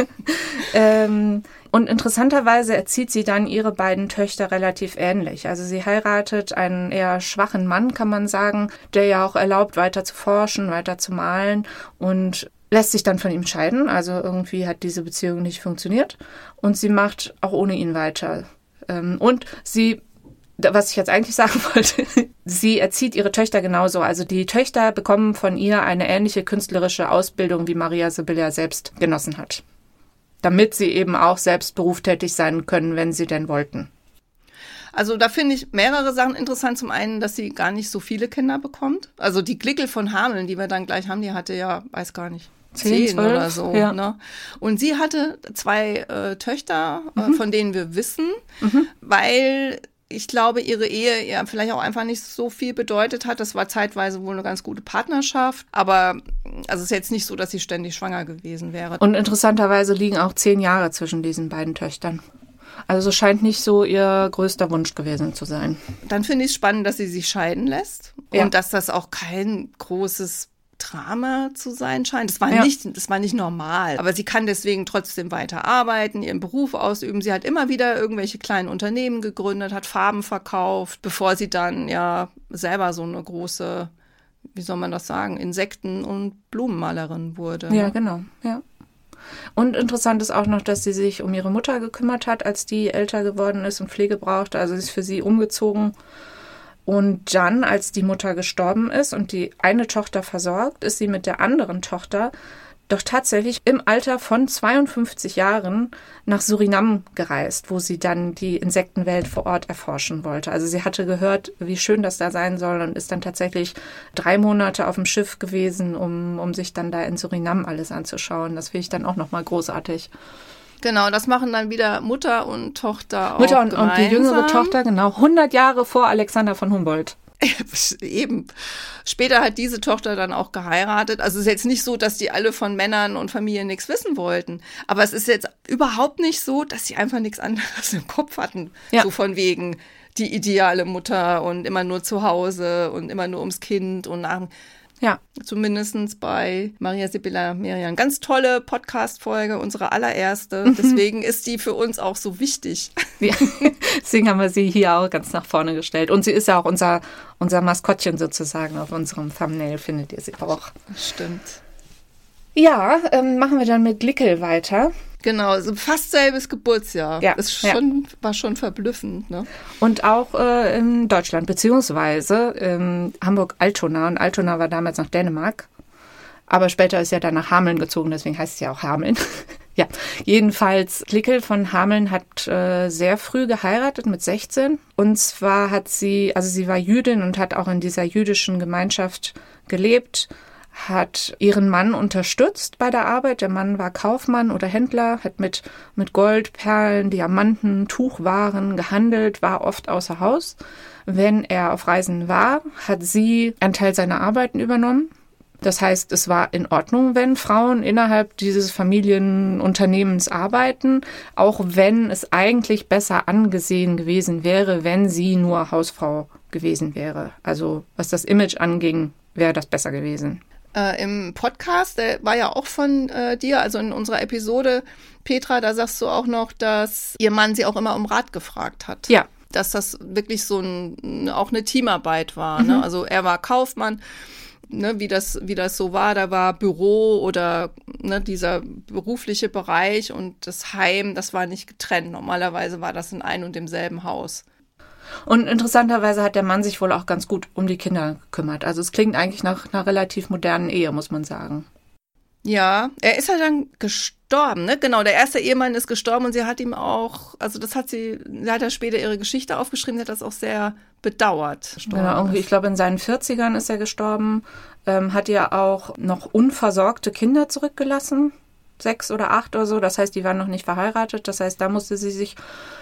ähm, Und interessanterweise erzieht sie dann ihre beiden Töchter relativ ähnlich. Also sie heiratet einen eher schwachen Mann, kann man sagen, der ja auch erlaubt, weiter zu forschen, weiter zu malen und lässt sich dann von ihm scheiden. Also irgendwie hat diese Beziehung nicht funktioniert und sie macht auch ohne ihn weiter. Und sie, was ich jetzt eigentlich sagen wollte, sie erzieht ihre Töchter genauso. Also die Töchter bekommen von ihr eine ähnliche künstlerische Ausbildung, wie Maria Sibylla selbst genossen hat. Damit sie eben auch selbst berufstätig sein können, wenn sie denn wollten. Also da finde ich mehrere Sachen interessant. Zum einen, dass sie gar nicht so viele Kinder bekommt. Also die Glickel von Hameln, die wir dann gleich haben, die hatte ja, weiß gar nicht, zehn, zehn oder so. Ja. Ne? Und sie hatte zwei äh, Töchter, mhm. äh, von denen wir wissen, mhm. weil ich glaube, ihre Ehe ja vielleicht auch einfach nicht so viel bedeutet hat. Das war zeitweise wohl eine ganz gute Partnerschaft. Aber also es ist jetzt nicht so, dass sie ständig schwanger gewesen wäre. Und interessanterweise liegen auch zehn Jahre zwischen diesen beiden Töchtern. Also scheint nicht so ihr größter Wunsch gewesen zu sein. Dann finde ich es spannend, dass sie sich scheiden lässt. Ja. Und dass das auch kein großes Drama zu sein scheint. Das war ja. nicht, das war nicht normal. Aber sie kann deswegen trotzdem weiter arbeiten, ihren Beruf ausüben. Sie hat immer wieder irgendwelche kleinen Unternehmen gegründet, hat Farben verkauft, bevor sie dann ja selber so eine große, wie soll man das sagen, Insekten- und Blumenmalerin wurde. Ja, ne? genau, ja. Und interessant ist auch noch, dass sie sich um ihre Mutter gekümmert hat, als die älter geworden ist und Pflege brauchte. Also sie ist für sie umgezogen. Und dann, als die Mutter gestorben ist und die eine Tochter versorgt, ist sie mit der anderen Tochter doch tatsächlich im Alter von zweiundfünfzig Jahren nach Surinam gereist, wo sie dann die Insektenwelt vor Ort erforschen wollte. Also sie hatte gehört, wie schön das da sein soll und ist dann tatsächlich drei Monate auf dem Schiff gewesen, um, um sich dann da in Surinam alles anzuschauen. Das finde ich dann auch nochmal großartig. Genau, das machen dann wieder Mutter und Tochter auch Mutter und, gemeinsam. und die jüngere Tochter, genau, hundert Jahre vor Alexander von Humboldt. Eben. Später hat diese Tochter dann auch geheiratet. Also es ist jetzt nicht so, dass die alle von Männern und Familien nichts wissen wollten. Aber es ist jetzt überhaupt nicht so, dass sie einfach nichts anderes im Kopf hatten. Ja. So von wegen die ideale Mutter und immer nur zu Hause und immer nur ums Kind und nach... Ja, zumindest bei Maria Sibylla Merian. Ganz tolle Podcast-Folge, unsere allererste. Deswegen ist die für uns auch so wichtig. Ja, deswegen haben wir sie hier auch ganz nach vorne gestellt. Und sie ist ja auch unser, unser Maskottchen sozusagen auf unserem Thumbnail, findet ihr sie auch. Stimmt. Ja, ähm, machen wir dann mit Glickel weiter. Genau, so fast selbes Geburtsjahr. Ja, das schon, ja. war schon verblüffend. Ne? Und auch äh, in Deutschland, beziehungsweise in Hamburg-Altona. Und Altona war damals noch Dänemark. Aber später ist ja dann nach Hameln gezogen, deswegen heißt es ja auch Hameln. Ja, jedenfalls, Glickel von Hameln hat äh, sehr früh geheiratet, mit sechzehn. Und zwar hat sie, also sie war Jüdin und hat auch in dieser jüdischen Gemeinschaft gelebt, hat ihren Mann unterstützt bei der Arbeit. Der Mann war Kaufmann oder Händler, hat mit, mit Gold, Perlen, Diamanten, Tuchwaren gehandelt, war oft außer Haus. Wenn er auf Reisen war, hat sie einen Teil seiner Arbeiten übernommen. Das heißt, es war in Ordnung, wenn Frauen innerhalb dieses Familienunternehmens arbeiten, auch wenn es eigentlich besser angesehen gewesen wäre, wenn sie nur Hausfrau gewesen wäre. Also was das Image anging, wäre das besser gewesen. Äh, Im Podcast, der war ja auch von äh, dir, also in unserer Episode, Petra, da sagst du auch noch, dass ihr Mann sie auch immer um Rat gefragt hat. Ja. Dass das wirklich so ein, auch eine Teamarbeit war. Mhm. Ne? Also er war Kaufmann, ne, wie das, wie das so war, da war Büro oder ne, dieser berufliche Bereich und das Heim, das war nicht getrennt. Normalerweise war das in einem und demselben Haus. Und interessanterweise hat der Mann sich wohl auch ganz gut um die Kinder gekümmert. Also es klingt eigentlich nach einer relativ modernen Ehe, muss man sagen. Ja, er ist ja dann gestorben, ne? Genau, der erste Ehemann ist gestorben und sie hat ihm auch, also das hat sie, sie hat ja später ihre Geschichte aufgeschrieben, sie hat das auch sehr bedauert. Genau, irgendwie, ich glaube in seinen vierzigern ist er gestorben, ähm, hat ja auch noch unversorgte Kinder zurückgelassen, sechs oder acht oder so, das heißt, die waren noch nicht verheiratet, das heißt, da musste sie sich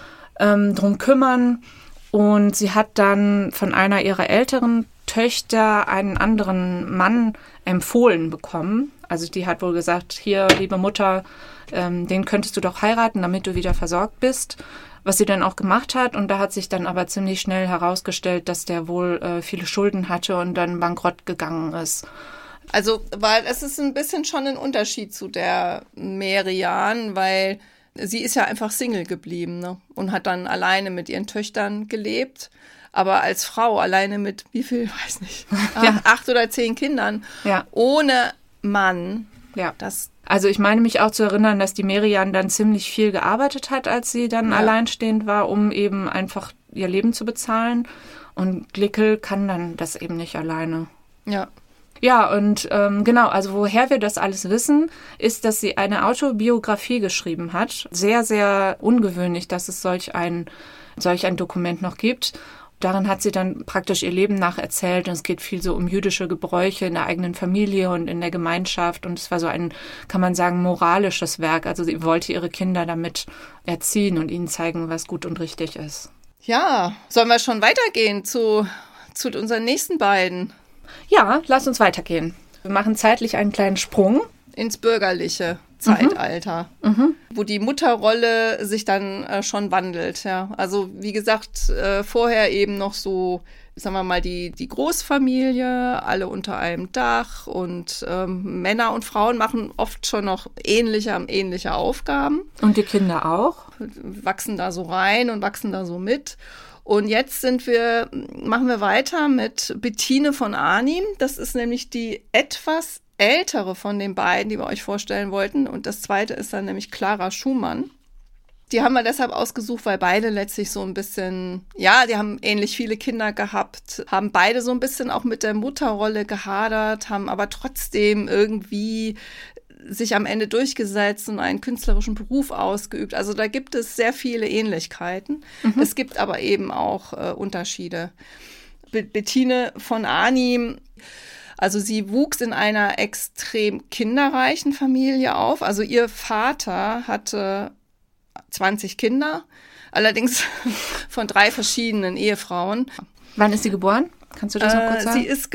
ähm, drum kümmern und sie hat dann von einer ihrer älteren Töchter einen anderen Mann empfohlen bekommen. Also die hat wohl gesagt, hier, liebe Mutter, ähm, den könntest du doch heiraten, damit du wieder versorgt bist. Was sie dann auch gemacht hat. Und da hat sich dann aber ziemlich schnell herausgestellt, dass der wohl äh, viele Schulden hatte und dann bankrott gegangen ist. Also, weil es ist ein bisschen schon ein Unterschied zu der Merian, weil sie ist ja einfach Single geblieben, ne? Und hat dann alleine mit ihren Töchtern gelebt. Aber als Frau alleine mit, wie viel, weiß nicht, Ja. acht oder zehn Kindern, Ja. ohne Mann, Ja. das, Also ich meine mich auch zu erinnern, dass die Merian dann ziemlich viel gearbeitet hat, als sie dann Ja. alleinstehend war, um eben einfach ihr Leben zu bezahlen. Und Glickel kann dann das eben nicht alleine. ja. Ja, und ähm, genau, also woher wir das alles wissen, ist, dass sie eine Autobiografie geschrieben hat. Sehr, sehr ungewöhnlich, dass es solch ein, solch ein Dokument noch gibt. Darin hat sie dann praktisch ihr Leben nacherzählt und es geht viel so um jüdische Gebräuche in der eigenen Familie und in der Gemeinschaft und es war so ein, kann man sagen, moralisches Werk. Also sie wollte ihre Kinder damit erziehen und ihnen zeigen, was gut und richtig ist. Ja, sollen wir schon weitergehen zu, zu unseren nächsten beiden? Ja, lass uns weitergehen. Wir machen zeitlich einen kleinen Sprung. Ins bürgerliche Zeitalter, Mhm. wo die Mutterrolle sich dann äh, schon wandelt. Ja. Also wie gesagt, äh, vorher eben noch so, sagen wir mal, die, die Großfamilie, alle unter einem Dach und ähm, Männer und Frauen machen oft schon noch ähnliche, ähnliche Aufgaben, Und die Kinder auch. wachsen da so rein und wachsen da so mit. Und jetzt sind wir, machen wir weiter mit Bettine von Arnim. Das ist nämlich die etwas ältere von den beiden, die wir euch vorstellen wollten. Und das zweite ist dann nämlich Clara Schumann. Die haben wir deshalb ausgesucht, weil beide letztlich so ein bisschen, ja, die haben ähnlich viele Kinder gehabt, haben beide so ein bisschen auch mit der Mutterrolle gehadert, haben aber trotzdem irgendwie sich am Ende durchgesetzt und einen künstlerischen Beruf ausgeübt. Also da gibt es sehr viele Ähnlichkeiten. Mhm. Es gibt aber eben auch äh, Unterschiede. Be- Bettine von Arnim, also sie wuchs in einer extrem kinderreichen Familie auf. Also ihr Vater hatte zwanzig Kinder, allerdings von drei verschiedenen Ehefrauen. Wann ist sie geboren? Kannst du das noch kurz Äh, sagen? sie ist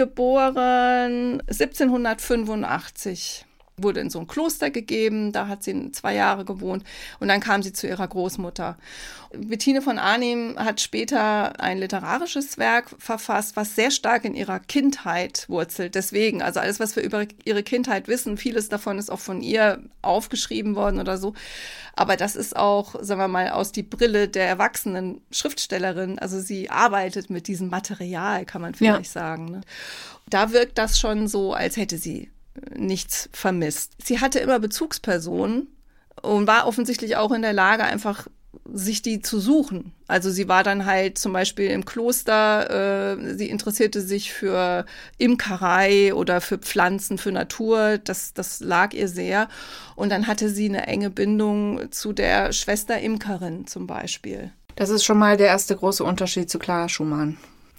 geboren siebzehnhundertfünfundachtzig. Wurde in so ein Kloster gegeben, da hat sie zwei Jahre gewohnt und dann kam sie zu ihrer Großmutter. Bettine von Arnim hat später ein literarisches Werk verfasst, was sehr stark in ihrer Kindheit wurzelt. Deswegen, also alles, was wir über ihre Kindheit wissen, vieles davon ist auch von ihr aufgeschrieben worden oder so. Aber das ist auch, sagen wir mal, aus die Brille der erwachsenen Schriftstellerin. Also sie arbeitet mit diesem Material, kann man vielleicht ja. sagen. Ne? Da wirkt das schon so, als hätte sie nichts vermisst. Sie hatte immer Bezugspersonen und war offensichtlich auch in der Lage, einfach sich die zu suchen. Also sie war dann halt zum Beispiel im Kloster, äh, sie interessierte sich für Imkerei oder für Pflanzen, für Natur, das, das lag ihr sehr. Und dann hatte sie eine enge Bindung zu der Schwester Imkerin zum Beispiel. Das ist schon mal der erste große Unterschied zu Clara Schumann.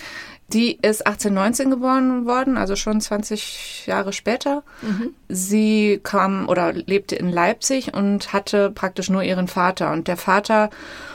Die ist achtzehnhundertneunzehn geboren worden, also schon zwanzig Jahre später. Mhm. Sie kam oder lebte in Leipzig und hatte praktisch nur ihren Vater. Und der Vater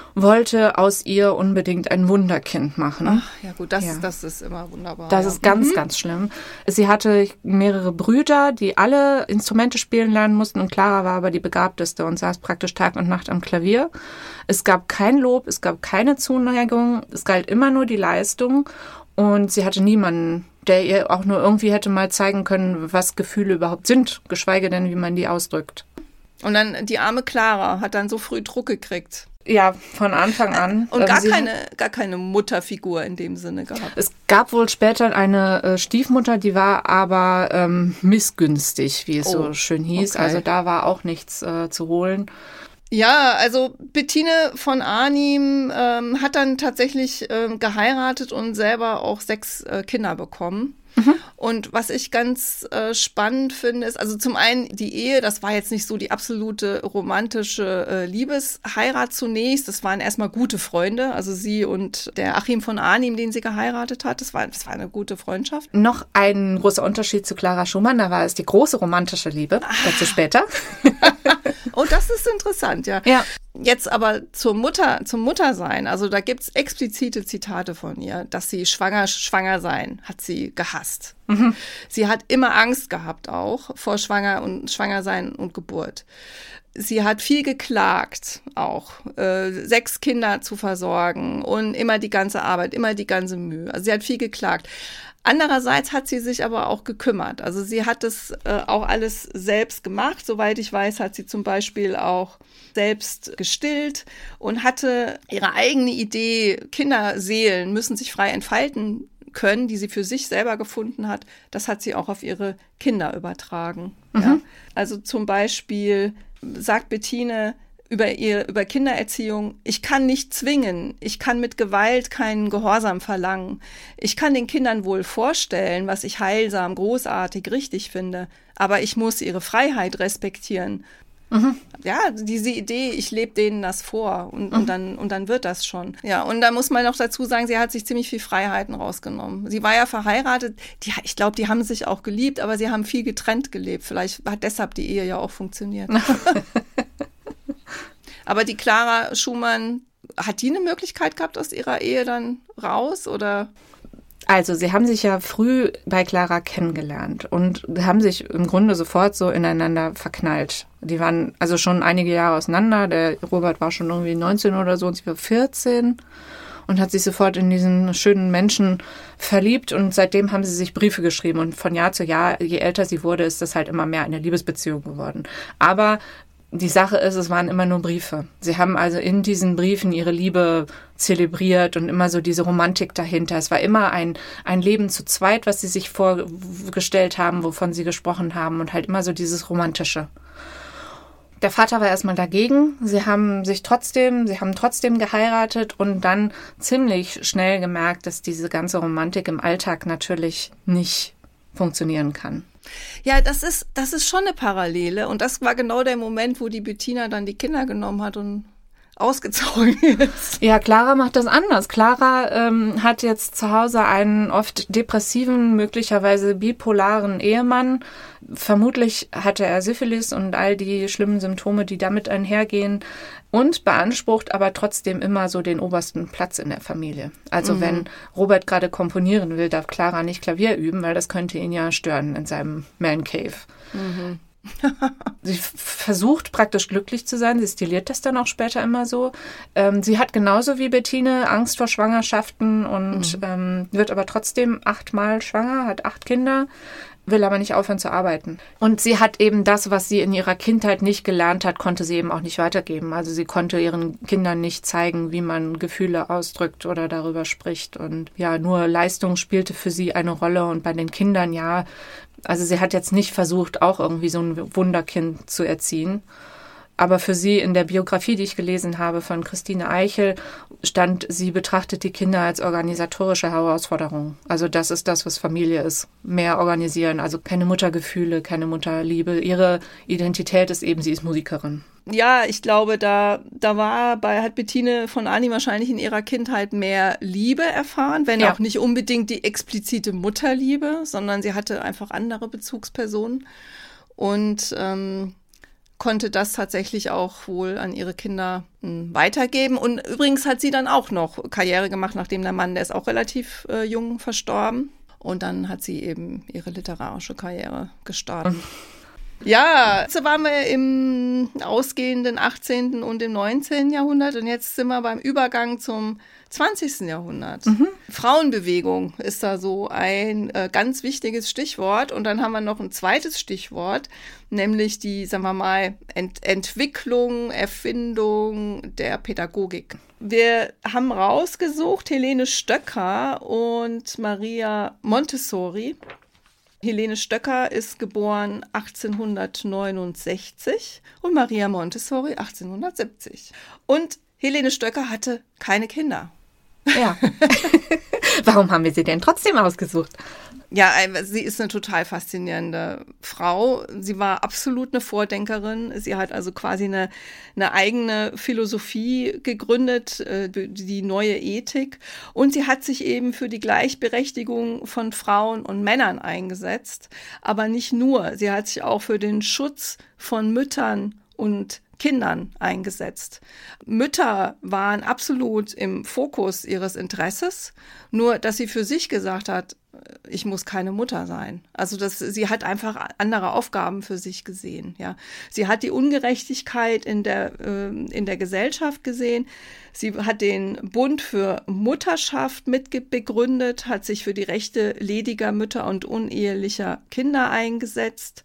wollte aus ihr unbedingt ein Wunderkind machen. Ach, ja gut, das, ja. das ist immer wunderbar. Das ja. ist ganz, mhm. ganz schlimm. Sie hatte mehrere Brüder, die alle Instrumente spielen lernen mussten und Clara war aber die Begabteste und saß praktisch Tag und Nacht am Klavier. Es gab kein Lob, es gab keine Zuneigung, es galt immer nur die Leistung. Und sie hatte niemanden, der ihr auch nur irgendwie hätte mal zeigen können, was Gefühle überhaupt sind, geschweige denn, wie man die ausdrückt. Und dann die arme Clara hat dann so früh Druck gekriegt. Ja, von Anfang an. Und gar Sie- keine, gar keine Mutterfigur in dem Sinne gehabt. Es gab wohl später eine äh, Stiefmutter, die war aber ähm, missgünstig, wie es Oh, so schön hieß. okay. Also da war auch nichts äh, zu holen. Ja, also Bettine von Arnim ähm, hat dann tatsächlich ähm, geheiratet und selber auch sechs äh, Kinder bekommen. Mhm. Und was ich ganz äh, spannend finde, ist, also zum einen die Ehe, das war jetzt nicht so die absolute romantische äh, Liebesheirat zunächst. Das waren erstmal gute Freunde, also sie und der Achim von Arnim, den sie geheiratet hat. Das war, das war eine gute Freundschaft. Noch ein großer Unterschied zu Clara Schumann, da war es die große romantische Liebe, dazu später. Oh, das ist interessant, ja. Ja. Jetzt aber zur Mutter, zum Muttersein. Also da gibt's explizite Zitate von ihr, dass sie schwanger, schwanger sein, hat sie gehasst. Mhm. Sie hat immer Angst gehabt auch vor Schwanger und Schwangersein und Geburt. Sie hat viel geklagt auch, äh, sechs Kinder zu versorgen und immer die ganze Arbeit, immer die ganze Mühe. Also sie hat viel geklagt. Andererseits hat sie sich aber auch gekümmert. Also sie hat das äh, auch alles selbst gemacht. Soweit ich weiß, hat sie zum Beispiel auch selbst gestillt und hatte ihre eigene Idee, Kinderseelen müssen sich frei entfalten können, die sie für sich selber gefunden hat. Das hat sie auch auf ihre Kinder übertragen. Mhm. Ja. Also zum Beispiel sagt Bettine über ihr, über Kindererziehung: Ich kann nicht zwingen, ich kann mit Gewalt keinen Gehorsam verlangen. Ich kann den Kindern wohl vorstellen, was ich heilsam, großartig, richtig finde, aber ich muss ihre Freiheit respektieren. Mhm. Ja, diese Idee, ich lebe denen das vor und, mhm. und, dann, und dann wird das schon. Ja, und da muss man noch dazu sagen, sie hat sich ziemlich viel Freiheiten rausgenommen. Sie war ja verheiratet, die, ich glaube, die haben sich auch geliebt, aber sie haben viel getrennt gelebt. Vielleicht hat deshalb die Ehe ja auch funktioniert. Aber die Clara Schumann, hat die eine Möglichkeit gehabt aus ihrer Ehe dann raus, oder? Also sie haben sich ja früh bei Clara kennengelernt und haben sich im Grunde sofort so ineinander verknallt. Die waren also schon einige Jahre auseinander. Der Robert war schon irgendwie neunzehn oder so und sie war vierzehn und hat sich sofort in diesen schönen Menschen verliebt. Und seitdem haben sie sich Briefe geschrieben. Und von Jahr zu Jahr, je älter sie wurde, ist das halt immer mehr eine Liebesbeziehung geworden. Aber die Sache ist, es waren immer nur Briefe. Sie haben also in diesen Briefen ihre Liebe zelebriert und immer so diese Romantik dahinter. Es war immer ein, ein Leben zu zweit, was sie sich vorgestellt haben, wovon sie gesprochen haben, und halt immer so dieses Romantische. Der Vater war erstmal dagegen. Sie haben sich trotzdem, sie haben trotzdem geheiratet und dann ziemlich schnell gemerkt, dass diese ganze Romantik im Alltag natürlich nicht funktionieren kann. Ja, das ist, das ist schon eine Parallele. Und das war genau der Moment, wo die Bettina dann die Kinder genommen hat und ausgezogen ist. Ja, Clara macht das anders. Clara ähm, hat jetzt zu Hause einen oft depressiven, möglicherweise bipolaren Ehemann. Vermutlich hatte er Syphilis und all die schlimmen Symptome, die damit einhergehen, und beansprucht aber trotzdem immer so den obersten Platz in der Familie. Also mhm. wenn Robert gerade komponieren will, darf Clara nicht Klavier üben, weil das könnte ihn ja stören in seinem Man Cave. Mhm. Sie f- versucht praktisch glücklich zu sein. Sie stiliert das dann auch später immer so. Ähm, sie hat genauso wie Bettine Angst vor Schwangerschaften und mhm. ähm, wird aber trotzdem achtmal schwanger, hat acht Kinder, will aber nicht aufhören zu arbeiten. Und sie hat eben das, was sie in ihrer Kindheit nicht gelernt hat, konnte sie eben auch nicht weitergeben. Also sie konnte ihren Kindern nicht zeigen, wie man Gefühle ausdrückt oder darüber spricht. Und ja, nur Leistung spielte für sie eine Rolle. Und bei den Kindern, ja, also sie hat jetzt nicht versucht, auch irgendwie so ein Wunderkind zu erziehen. Aber für sie in der Biografie, die ich gelesen habe von Christine Eichel, stand, sie betrachtet die Kinder als organisatorische Herausforderung. Also das ist das, was Familie ist. Mehr organisieren, also keine Muttergefühle, keine Mutterliebe. Ihre Identität ist eben, sie ist Musikerin. Ja, ich glaube, da, da war bei, hat Bettine von Arnim wahrscheinlich in ihrer Kindheit mehr Liebe erfahren, wenn ja. auch nicht unbedingt die explizite Mutterliebe, sondern sie hatte einfach andere Bezugspersonen und ähm, konnte das tatsächlich auch wohl an ihre Kinder mh, weitergeben. Und übrigens hat sie dann auch noch Karriere gemacht, nachdem der Mann, der ist auch relativ äh, jung verstorben. Und dann hat sie eben ihre literarische Karriere gestartet. Ja, so waren wir im ausgehenden achtzehnten und im neunzehnten Jahrhundert und jetzt sind wir beim Übergang zum zwanzigsten Jahrhundert. Mhm. Frauenbewegung ist da so ein äh, ganz wichtiges Stichwort und dann haben wir noch ein zweites Stichwort, nämlich die, sagen wir mal, Ent- Entwicklung, Erfindung der Pädagogik. Wir haben rausgesucht Helene Stöcker und Maria Montessori. Helene Stöcker ist geboren achtzehnhundertneunundsechzig und Maria Montessori achtzehnhundertsiebzig. Und Helene Stöcker hatte keine Kinder. Ja. Warum haben wir sie denn trotzdem ausgesucht? Ja, sie ist eine total faszinierende Frau. Sie war absolut eine Vordenkerin. Sie hat also quasi eine, eine eigene Philosophie gegründet, die neue Ethik. Und sie hat sich eben für die Gleichberechtigung von Frauen und Männern eingesetzt. Aber nicht nur. Sie hat sich auch für den Schutz von Müttern und Kindern eingesetzt. Mütter waren absolut im Fokus ihres Interesses, nur dass sie für sich gesagt hat, ich muss keine Mutter sein. Also das, sie hat einfach andere Aufgaben für sich gesehen. Ja, sie hat die Ungerechtigkeit in der äh, in der Gesellschaft gesehen. Sie hat den Bund für Mutterschaft mit begründet, hat sich für die Rechte lediger Mütter und unehelicher Kinder eingesetzt.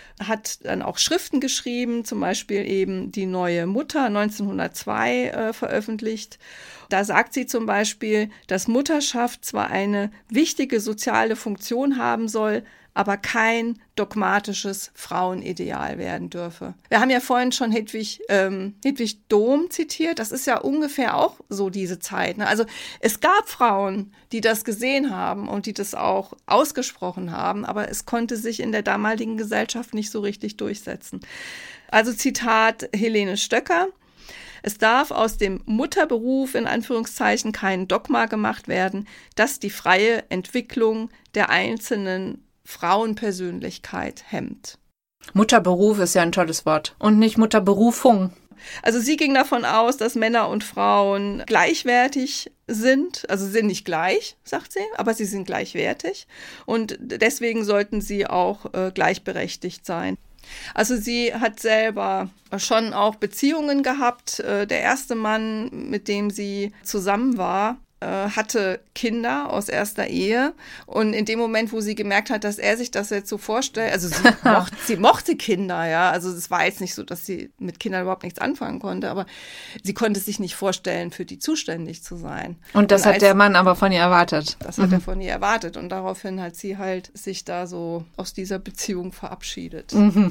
Hat dann auch Schriften geschrieben, zum Beispiel eben Die neue Mutter neunzehnhundertzwei äh, veröffentlicht. Da sagt sie zum Beispiel, dass Mutterschaft zwar eine wichtige soziale Funktion haben soll, aber kein dogmatisches Frauenideal werden dürfe. Wir haben ja vorhin schon Hedwig, ähm, Hedwig Dohm zitiert. Das ist ja ungefähr auch so diese Zeit. Ne? Also es gab Frauen, die das gesehen haben und die das auch ausgesprochen haben, aber es konnte sich in der damaligen Gesellschaft nicht so richtig durchsetzen. Also Zitat Helene Stöcker: Es darf aus dem Mutterberuf in Anführungszeichen kein Dogma gemacht werden, das die freie Entwicklung der einzelnen Frauenpersönlichkeit hemmt. Mutterberuf ist ja ein tolles Wort und nicht Mutterberufung. Also sie ging davon aus, dass Männer und Frauen gleichwertig sind. Also sie sind nicht gleich, sagt sie, aber sie sind gleichwertig. Und deswegen sollten sie auch äh, gleichberechtigt sein. Also sie hat selber schon auch Beziehungen gehabt. Äh, der erste Mann, mit dem sie zusammen war, hatte Kinder aus erster Ehe und in dem Moment, wo sie gemerkt hat, dass er sich das jetzt so vorstellt, also sie, mochte, sie mochte Kinder, ja, also es war jetzt nicht so, dass sie mit Kindern überhaupt nichts anfangen konnte, aber sie konnte sich nicht vorstellen, für die zuständig zu sein. Und das und hat als, der Mann aber von ihr erwartet. Das hat mhm. er von ihr erwartet und daraufhin hat sie halt sich da so aus dieser Beziehung verabschiedet. Mhm.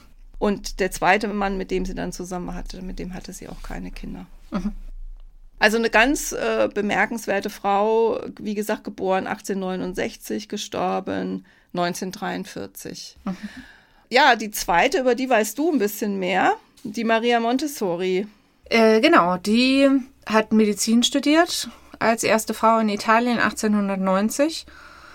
Und der zweite Mann, mit dem sie dann zusammen hatte, mit dem hatte sie auch keine Kinder. Mhm. Also eine ganz äh, bemerkenswerte Frau, wie gesagt, geboren achtzehnhundertneunundsechzig, gestorben neunzehnhundertdreiundvierzig. Mhm. Ja, die zweite, über die weißt du ein bisschen mehr, die Maria Montessori. Äh, genau, die hat Medizin studiert als erste Frau in Italien achtzehnhundertneunzig,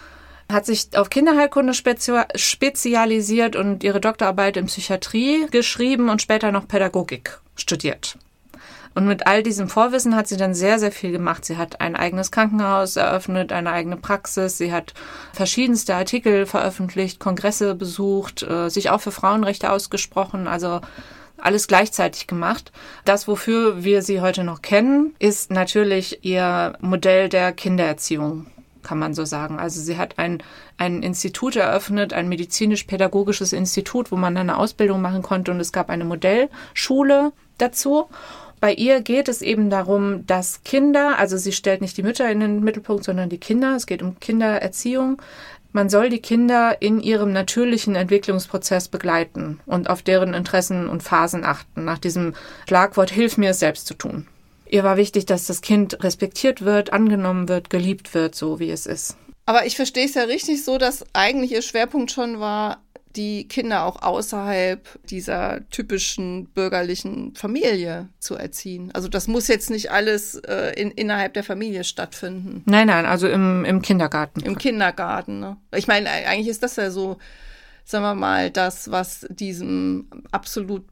hat sich auf Kinderheilkunde spezi- spezialisiert und ihre Doktorarbeit in Psychiatrie geschrieben und später noch Pädagogik studiert. Und mit all diesem Vorwissen hat sie dann sehr, sehr viel gemacht. Sie hat ein eigenes Krankenhaus eröffnet, eine eigene Praxis. Sie hat verschiedenste Artikel veröffentlicht, Kongresse besucht, äh, sich auch für Frauenrechte ausgesprochen, also alles gleichzeitig gemacht. Das, wofür wir sie heute noch kennen, ist natürlich ihr Modell der Kindererziehung, kann man so sagen. Also sie hat ein, ein Institut eröffnet, ein medizinisch-pädagogisches Institut, wo man dann eine Ausbildung machen konnte und es gab eine Modellschule dazu. Bei ihr geht es eben darum, dass Kinder, also sie stellt nicht die Mütter in den Mittelpunkt, sondern die Kinder. Es geht um Kindererziehung. Man soll die Kinder in ihrem natürlichen Entwicklungsprozess begleiten und auf deren Interessen und Phasen achten, nach diesem Schlagwort Hilf mir, es selbst zu tun. Ihr war wichtig, dass das Kind respektiert wird, angenommen wird, geliebt wird, so wie es ist. Aber ich verstehe es ja richtig so, dass eigentlich ihr Schwerpunkt schon war, die Kinder auch außerhalb dieser typischen bürgerlichen Familie zu erziehen. Also das muss jetzt nicht alles äh, in, innerhalb der Familie stattfinden. Nein, nein, also im, im Kindergarten. Im Kindergarten, ne? Ich meine, eigentlich ist das ja so, sagen wir mal, das, was diesem absolut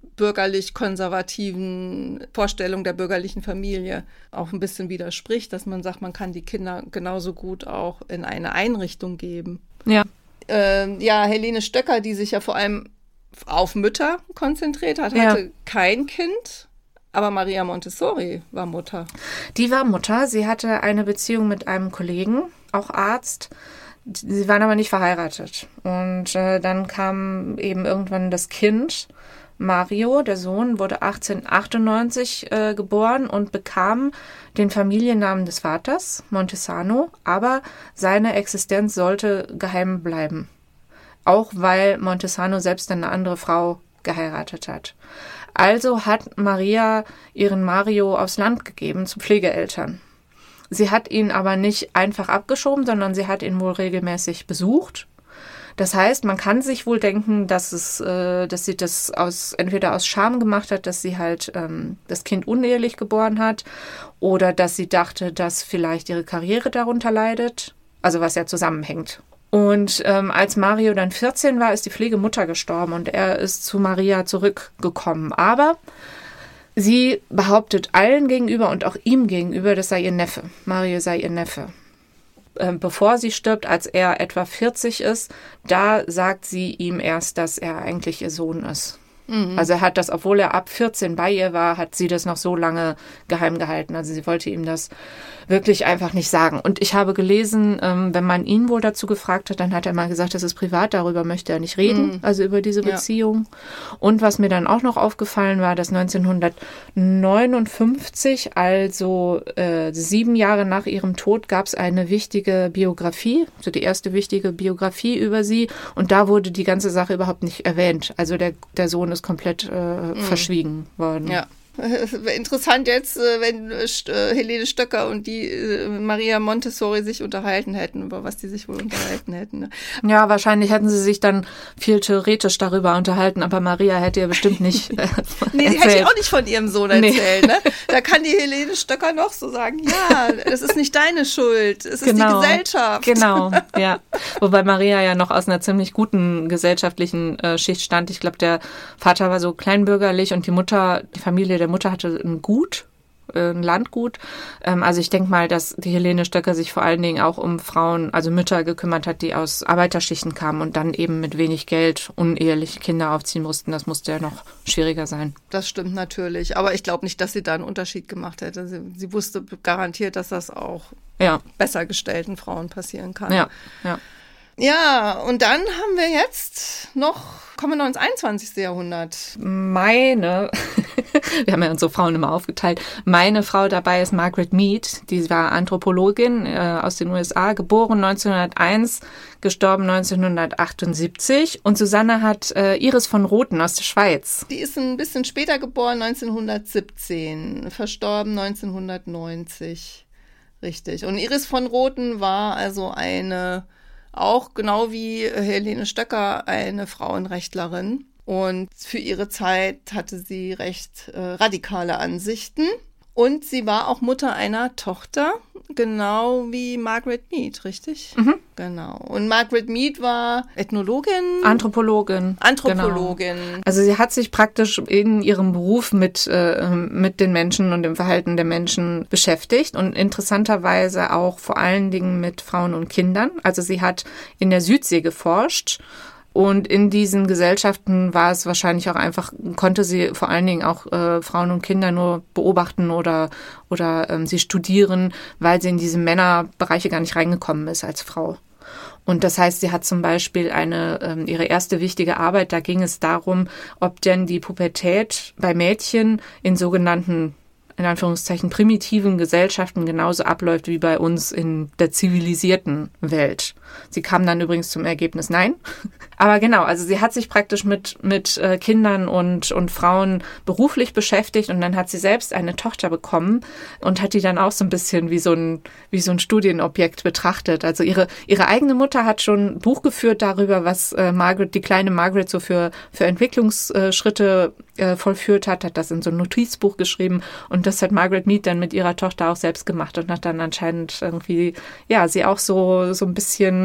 bürgerlich-konservativen Vorstellung der bürgerlichen Familie auch ein bisschen widerspricht, dass man sagt, man kann die Kinder genauso gut auch in eine Einrichtung geben. Ja. Äh, ja, Helene Stöcker, die sich ja vor allem auf Mütter konzentriert hat, Ja. hatte kein Kind. Aber Maria Montessori war Mutter. Die war Mutter. Sie hatte eine Beziehung mit einem Kollegen, auch Arzt. Sie waren aber nicht verheiratet. Und äh, dann kam eben irgendwann das Kind. Mario, der Sohn, wurde achtzehnhundertachtundneunzig äh, geboren und bekam den Familiennamen des Vaters, Montesano. Aber seine Existenz sollte geheim bleiben. Auch weil Montesano selbst eine andere Frau geheiratet hat. Also hat Maria ihren Mario aufs Land gegeben zu Pflegeeltern. Sie hat ihn aber nicht einfach abgeschoben, sondern sie hat ihn wohl regelmäßig besucht. Das heißt, man kann sich wohl denken, dass es, äh, dass sie das aus entweder aus Scham gemacht hat, dass sie halt ähm, das Kind unehelich geboren hat, oder dass sie dachte, dass vielleicht ihre Karriere darunter leidet, also was ja zusammenhängt. Und ähm, als Mario dann vierzehn war, ist die Pflegemutter gestorben und er ist zu Maria zurückgekommen. Aber sie behauptet allen gegenüber und auch ihm gegenüber, das sei ihr Neffe. Mario sei ihr Neffe. Ähm, bevor sie stirbt, als er etwa vierzig ist, da sagt sie ihm erst, dass er eigentlich ihr Sohn ist. Mhm. Also er hat das, obwohl er ab vierzehn bei ihr war, hat sie das noch so lange geheim gehalten. Also sie wollte ihm das wirklich einfach nicht sagen. Und ich habe gelesen, ähm, wenn man ihn wohl dazu gefragt hat, dann hat er mal gesagt, das ist privat, darüber möchte er nicht reden, mhm. also über diese Beziehung. Ja. Und was mir dann auch noch aufgefallen war, dass neunzehnhundertneunundfünfzig, also äh, sieben Jahre nach ihrem Tod, gab es eine wichtige Biografie, so die erste wichtige Biografie über sie. Und da wurde die ganze Sache überhaupt nicht erwähnt. Also der, der Sohn ist komplett äh, mhm. verschwiegen worden. Ja. Interessant jetzt, wenn Helene Stöcker und die Maria Montessori sich unterhalten hätten, über was die sich wohl unterhalten hätten. Ja, wahrscheinlich hätten sie sich dann viel theoretisch darüber unterhalten, aber Maria hätte ja bestimmt nicht äh, Nee, die hätte ich auch nicht von ihrem Sohn erzählt. Nee. Ne? Da kann die Helene Stöcker noch so sagen, ja, das ist nicht deine Schuld, es ist genau. die Gesellschaft. Genau, ja. Wobei Maria ja noch aus einer ziemlich guten gesellschaftlichen äh, Schicht stand. Ich glaube, der Vater war so kleinbürgerlich und die Mutter, die Familie der Mutter hatte ein Gut, ein Landgut. Also ich denke mal, dass die Helene Stöcker sich vor allen Dingen auch um Frauen, also Mütter gekümmert hat, die aus Arbeiterschichten kamen und dann eben mit wenig Geld uneheliche Kinder aufziehen mussten. Das musste ja noch schwieriger sein. Das stimmt natürlich. Aber ich glaube nicht, dass sie da einen Unterschied gemacht hätte. Sie, sie wusste garantiert, dass das auch ja. besser gestellten Frauen passieren kann. Ja, ja. Ja, und dann haben wir jetzt noch, kommen wir noch ins einundzwanzigste. Jahrhundert. Meine, wir haben ja unsere Frauen immer aufgeteilt, meine Frau dabei ist Margaret Mead, die war Anthropologin äh, aus den U S A, geboren neunzehnhunderteins, gestorben neunzehnhundertachtundsiebzig, und Susanne hat äh, Iris von Rothen aus der Schweiz. Die ist ein bisschen später geboren, neunzehnhundertsiebzehn, verstorben neunzehnhundertneunzig, richtig. Und Iris von Rothen war also eine... auch genau wie Helene Stöcker eine Frauenrechtlerin. Und für ihre Zeit hatte sie recht äh, radikale Ansichten. Und sie war auch Mutter einer Tochter, genau wie Margaret Mead, richtig? Mhm. Genau. Und Margaret Mead war Ethnologin? Anthropologin. Anthropologin. Genau. Also sie hat sich praktisch in ihrem Beruf mit, äh, mit den Menschen und dem Verhalten der Menschen beschäftigt und interessanterweise auch vor allen Dingen mit Frauen und Kindern. Also sie hat in der Südsee geforscht. Und in diesen Gesellschaften war es wahrscheinlich auch einfach, konnte sie vor allen Dingen auch äh, Frauen und Kinder nur beobachten oder, oder ähm, sie studieren, weil sie in diese Männerbereiche gar nicht reingekommen ist als Frau. Und das heißt, sie hat zum Beispiel eine ähm, ihre erste wichtige Arbeit, da ging es darum, ob denn die Pubertät bei Mädchen in sogenannten, in Anführungszeichen, primitiven Gesellschaften genauso abläuft wie bei uns in der zivilisierten Welt. Sie kam dann übrigens zum Ergebnis nein. Aber genau, also sie hat sich praktisch mit mit äh, Kindern und und Frauen beruflich beschäftigt und dann hat sie selbst eine Tochter bekommen und hat die dann auch so ein bisschen wie so ein wie so ein Studienobjekt betrachtet. Also ihre ihre eigene Mutter hat schon ein Buch geführt darüber, was äh, Margaret, die kleine Margaret, so für für Entwicklungsschritte äh, vollführt hat, hat das in so ein Notizbuch geschrieben und das hat Margaret Mead dann mit ihrer Tochter auch selbst gemacht und hat dann anscheinend irgendwie ja sie auch so so ein bisschen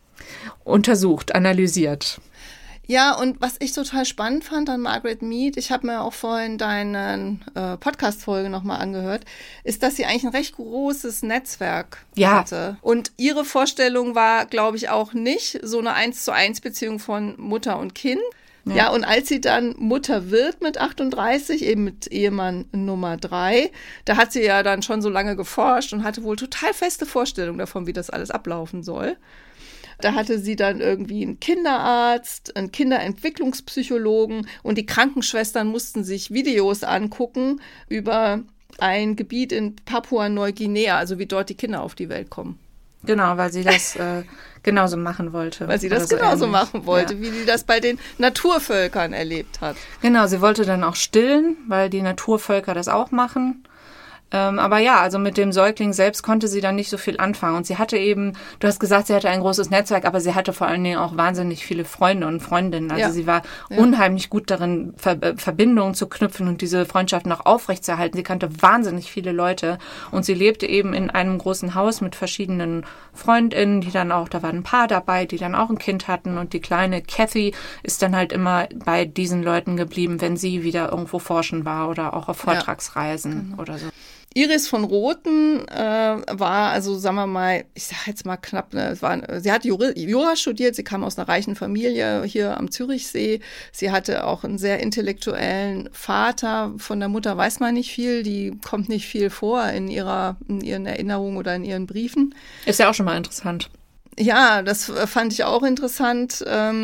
untersucht, analysiert. Ja, und was ich total spannend fand an Margaret Mead, ich habe mir auch vorhin deine äh, Podcast-Folge nochmal angehört, ist, dass sie eigentlich ein recht großes Netzwerk ja. hatte. Und ihre Vorstellung war, glaube ich, auch nicht so eine eins zu eins Beziehung von Mutter und Kind, Ja. ja, und als sie dann Mutter wird mit achtunddreißig, eben mit Ehemann Nummer drei, da hat sie ja dann schon so lange geforscht und hatte wohl total feste Vorstellungen davon, wie das alles ablaufen soll. Da hatte sie dann irgendwie einen Kinderarzt, einen Kinderentwicklungspsychologen und die Krankenschwestern mussten sich Videos angucken über ein Gebiet in Papua-Neuguinea, also wie dort die Kinder auf die Welt kommen. Genau, weil sie das äh, genauso machen wollte. Weil sie das so genauso ähnlich. machen wollte, ja. wie sie das bei den Naturvölkern erlebt hat. Genau, sie wollte dann auch stillen, weil die Naturvölker das auch machen. Ähm, aber ja, also mit dem Säugling selbst konnte sie dann nicht so viel anfangen. Und sie hatte eben, du hast gesagt, sie hatte ein großes Netzwerk, aber sie hatte vor allen Dingen auch wahnsinnig viele Freunde und Freundinnen. Also ja. sie war ja. unheimlich gut darin, Ver- Verbindungen zu knüpfen und diese Freundschaften auch aufrechtzuerhalten. Sie kannte wahnsinnig viele Leute und sie lebte eben in einem großen Haus mit verschiedenen Freundinnen, die dann auch, da war ein Paar dabei, die dann auch ein Kind hatten und die kleine Kathy ist dann halt immer bei diesen Leuten geblieben, wenn sie wieder irgendwo forschen war oder auch auf Vortragsreisen ja. genau. oder so. Iris von Rothen äh, war, also sagen wir mal, ich sage jetzt mal knapp, ne, es war, sie hat Jura, Jura studiert, sie kam aus einer reichen Familie hier am Zürichsee. Sie hatte auch einen sehr intellektuellen Vater. Von der Mutter weiß man nicht viel, die kommt nicht viel vor in ihrer, in ihren Erinnerungen oder in ihren Briefen. Ist ja auch schon mal interessant. Ja, das fand ich auch interessant,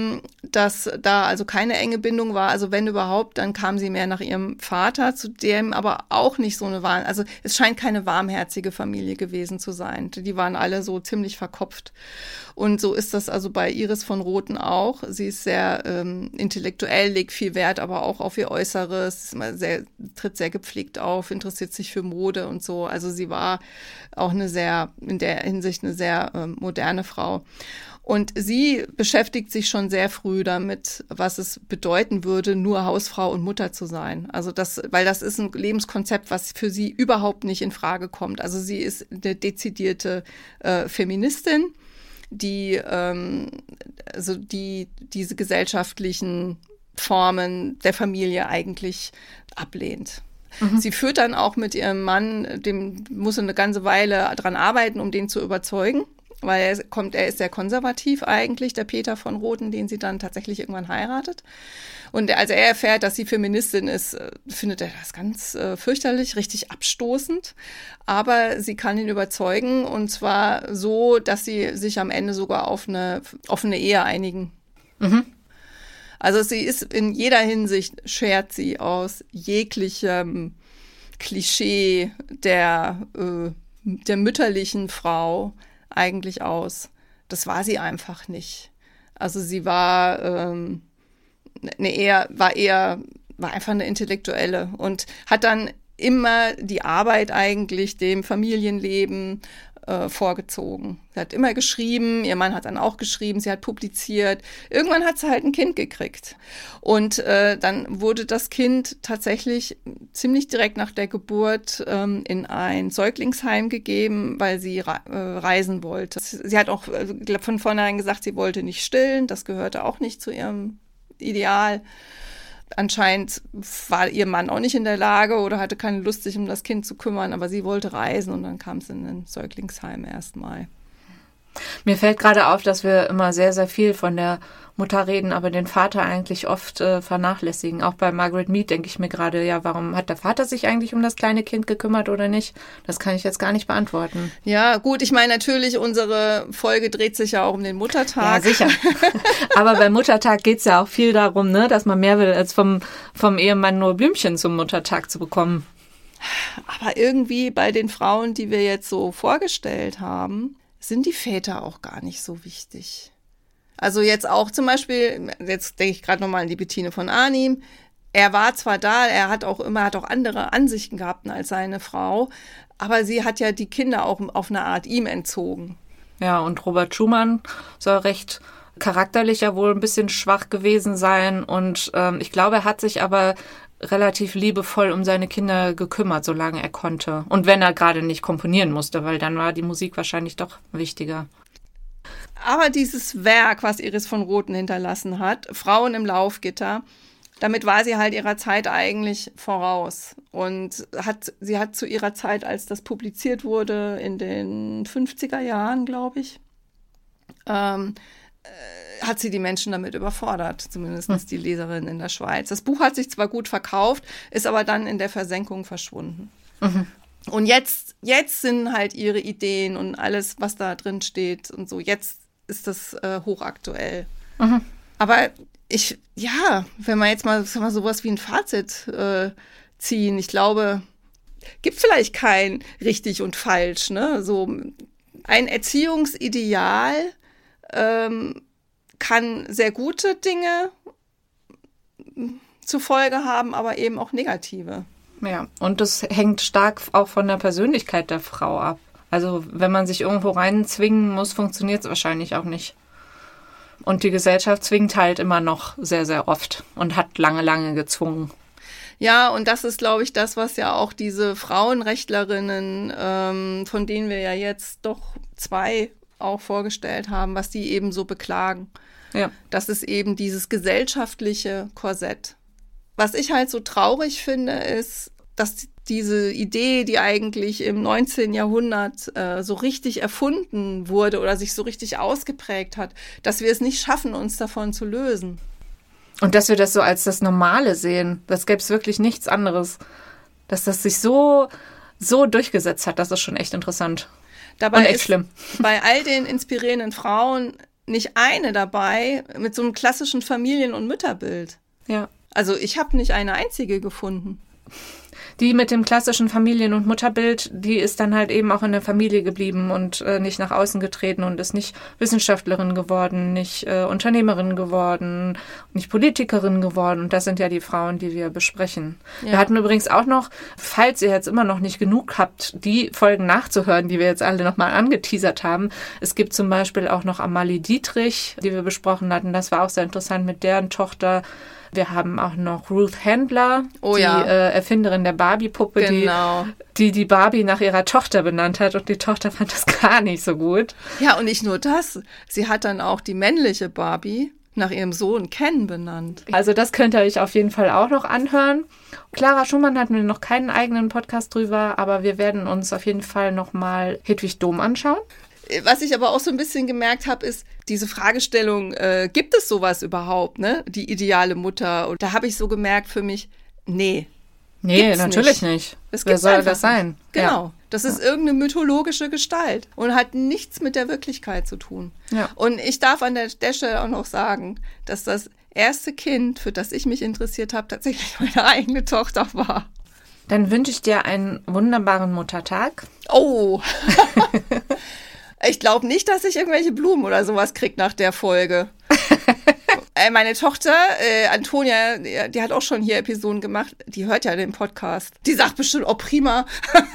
dass da also keine enge Bindung war. Also wenn überhaupt, dann kam sie mehr nach ihrem Vater, zu dem aber auch nicht so eine warm, also es scheint keine warmherzige Familie gewesen zu sein. Die waren alle so ziemlich verkopft. Und so ist das also bei Iris von Rothen auch. Sie ist sehr ähm, intellektuell, legt viel Wert, aber auch auf ihr Äußeres, ist immer sehr, tritt sehr gepflegt auf, interessiert sich für Mode und so. Also sie war auch eine sehr, in der Hinsicht eine sehr ähm, moderne Frau. Und sie beschäftigt sich schon sehr früh damit, was es bedeuten würde, nur Hausfrau und Mutter zu sein. Also das, weil das ist ein Lebenskonzept, was für sie überhaupt nicht in Frage kommt. Also sie ist eine dezidierte äh, Feministin, die ähm, also die diese gesellschaftlichen Formen der Familie eigentlich ablehnt. Mhm. Sie führt dann auch mit ihrem Mann, dem muss eine ganze Weile dran arbeiten, um den zu überzeugen, weil er kommt, er ist sehr konservativ eigentlich, der Peter von Rothen, den sie dann tatsächlich irgendwann heiratet. Und als er erfährt, dass sie Feministin ist, findet er das ganz äh, fürchterlich, richtig abstoßend. Aber sie kann ihn überzeugen und zwar so, dass sie sich am Ende sogar auf eine offene Ehe einigen. Mhm. Also sie ist in jeder Hinsicht, schert sie aus jeglichem Klischee der, äh, der mütterlichen Frau eigentlich aus. Das war sie einfach nicht. Also sie war ähm, eine eher, war eher, war einfach eine Intellektuelle und hat dann immer die Arbeit eigentlich dem Familienleben äh, vorgezogen. Sie hat immer geschrieben, ihr Mann hat dann auch geschrieben, sie hat publiziert. Irgendwann hat sie halt ein Kind gekriegt. Und äh, dann wurde das Kind tatsächlich ziemlich direkt nach der Geburt ähm, in ein Säuglingsheim gegeben, weil sie re- äh, reisen wollte. Sie hat auch äh, von vornherein gesagt, sie wollte nicht stillen. Das gehörte auch nicht zu ihrem Ideal. Anscheinend war ihr Mann auch nicht in der Lage oder hatte keine Lust, sich um das Kind zu kümmern, aber sie wollte reisen und dann kam es in ein Säuglingsheim erstmal. Mir fällt gerade auf, dass wir immer sehr, sehr viel von der Mutter reden, aber den Vater eigentlich oft äh, vernachlässigen. Auch bei Margaret Mead denke ich mir gerade, ja, warum hat der Vater sich eigentlich um das kleine Kind gekümmert oder nicht? Das kann ich jetzt gar nicht beantworten. Ja, gut, ich meine natürlich, unsere Folge dreht sich ja auch um den Muttertag. Ja, sicher. Aber beim Muttertag geht's ja auch viel darum, ne, dass man mehr will, als vom, vom Ehemann nur Blümchen zum Muttertag zu bekommen. Aber irgendwie bei den Frauen, die wir jetzt so vorgestellt haben, sind die Väter auch gar nicht so wichtig. Also jetzt auch zum Beispiel, jetzt denke ich gerade nochmal an die Bettine von Arnim. Er war zwar da, er hat auch immer, hat auch andere Ansichten gehabt als seine Frau, aber sie hat ja die Kinder auch auf eine Art ihm entzogen. Ja, und Robert Schumann soll recht charakterlich ja wohl ein bisschen schwach gewesen sein und ähm, ich glaube, er hat sich aber relativ liebevoll um seine Kinder gekümmert, solange er konnte. Und wenn er gerade nicht komponieren musste, weil dann war die Musik wahrscheinlich doch wichtiger. Aber dieses Werk, was Iris von Rothen hinterlassen hat, Frauen im Laufgitter, damit war sie halt ihrer Zeit eigentlich voraus. Und hat, sie hat zu ihrer Zeit, als das publiziert wurde, in den fünfziger Jahren, glaube ich, ähm, äh, hat sie die Menschen damit überfordert, zumindest hm. die Leserin in der Schweiz. Das Buch hat sich zwar gut verkauft, ist aber dann in der Versenkung verschwunden. Mhm. Und jetzt, jetzt sind halt ihre Ideen und alles, was da drin steht und so, jetzt ist das äh, hochaktuell. Mhm. Aber ich, ja, wenn wir jetzt mal, mal sowas wie ein Fazit äh, ziehen, ich glaube, gibt vielleicht kein richtig und falsch, ne? So ein Erziehungsideal ähm, kann sehr gute Dinge zur Folge haben, aber eben auch negative. Ja, und das hängt stark auch von der Persönlichkeit der Frau ab. Also wenn man sich irgendwo reinzwingen muss, funktioniert es wahrscheinlich auch nicht. Und die Gesellschaft zwingt halt immer noch sehr, sehr oft und hat lange, lange gezwungen. Ja, und das ist, glaube ich, das, was ja auch diese Frauenrechtlerinnen, ähm, von denen wir ja jetzt doch zwei auch vorgestellt haben, was die eben so beklagen. Ja. Das ist eben dieses gesellschaftliche Korsett. Was ich halt so traurig finde, ist, dass diese Idee, die eigentlich im neunzehnten Jahrhundert äh, so richtig erfunden wurde oder sich so richtig ausgeprägt hat, dass wir es nicht schaffen, uns davon zu lösen. Und dass wir das so als das Normale sehen, das gäbe es wirklich nichts anderes. Dass das sich so, so durchgesetzt hat, das ist schon echt interessant. Dabei und echt ist schlimm. Bei all den inspirierenden Frauen nicht eine dabei mit so einem klassischen Familien- und Mütterbild. Ja. Also ich habe nicht eine einzige gefunden. Die mit dem klassischen Familien- und Mutterbild, die ist dann halt eben auch in der Familie geblieben und äh, nicht nach außen getreten und ist nicht Wissenschaftlerin geworden, nicht äh, Unternehmerin geworden, nicht Politikerin geworden. Und das sind ja die Frauen, die wir besprechen. Ja. Wir hatten übrigens auch noch, falls ihr jetzt immer noch nicht genug habt, die Folgen nachzuhören, die wir jetzt alle nochmal angeteasert haben. Es gibt zum Beispiel auch noch Amalie Dietrich, die wir besprochen hatten. Das war auch sehr interessant mit deren Tochter. Wir haben auch noch Ruth Handler, oh, die ja. äh, Erfinderin der Barbie-Puppe, genau. die, die die Barbie nach ihrer Tochter benannt hat. Und die Tochter fand das gar nicht so gut. Ja, und nicht nur das. Sie hat dann auch die männliche Barbie nach ihrem Sohn Ken benannt. Also das könnt ihr euch auf jeden Fall auch noch anhören. Clara Schumann hatten wir noch keinen eigenen Podcast drüber, aber wir werden uns auf jeden Fall noch mal Hedwig Dohm anschauen. Was ich aber auch so ein bisschen gemerkt habe, ist diese Fragestellung, äh, gibt es sowas überhaupt, ne? Die ideale Mutter. Und da habe ich so gemerkt für mich, nee. Nee, natürlich nicht. nicht. Wer soll das sein? Genau. Ja. Das ist irgendeine mythologische Gestalt und hat nichts mit der Wirklichkeit zu tun. Ja. Und ich darf an der, der Stelle auch noch sagen, dass das erste Kind, für das ich mich interessiert habe, tatsächlich meine eigene Tochter war. Dann wünsche ich dir einen wunderbaren Muttertag. Oh, ich glaube nicht, dass ich irgendwelche Blumen oder sowas kriege nach der Folge. äh, meine Tochter, äh, Antonia, die, die hat auch schon hier Episoden gemacht, die hört ja den Podcast. Die sagt bestimmt, oh prima,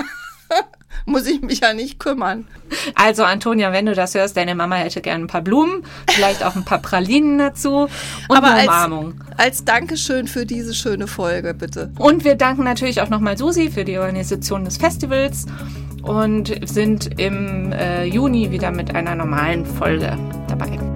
muss ich mich ja nicht kümmern. Also Antonia, wenn du das hörst, deine Mama hätte gerne ein paar Blumen, vielleicht auch ein paar Pralinen dazu und Aber eine als, Umarmung. Als Dankeschön für diese schöne Folge, bitte. Und wir danken natürlich auch nochmal Susi für die Organisation des Festivals und sind im äh, Juni wieder mit einer normalen Folge dabei.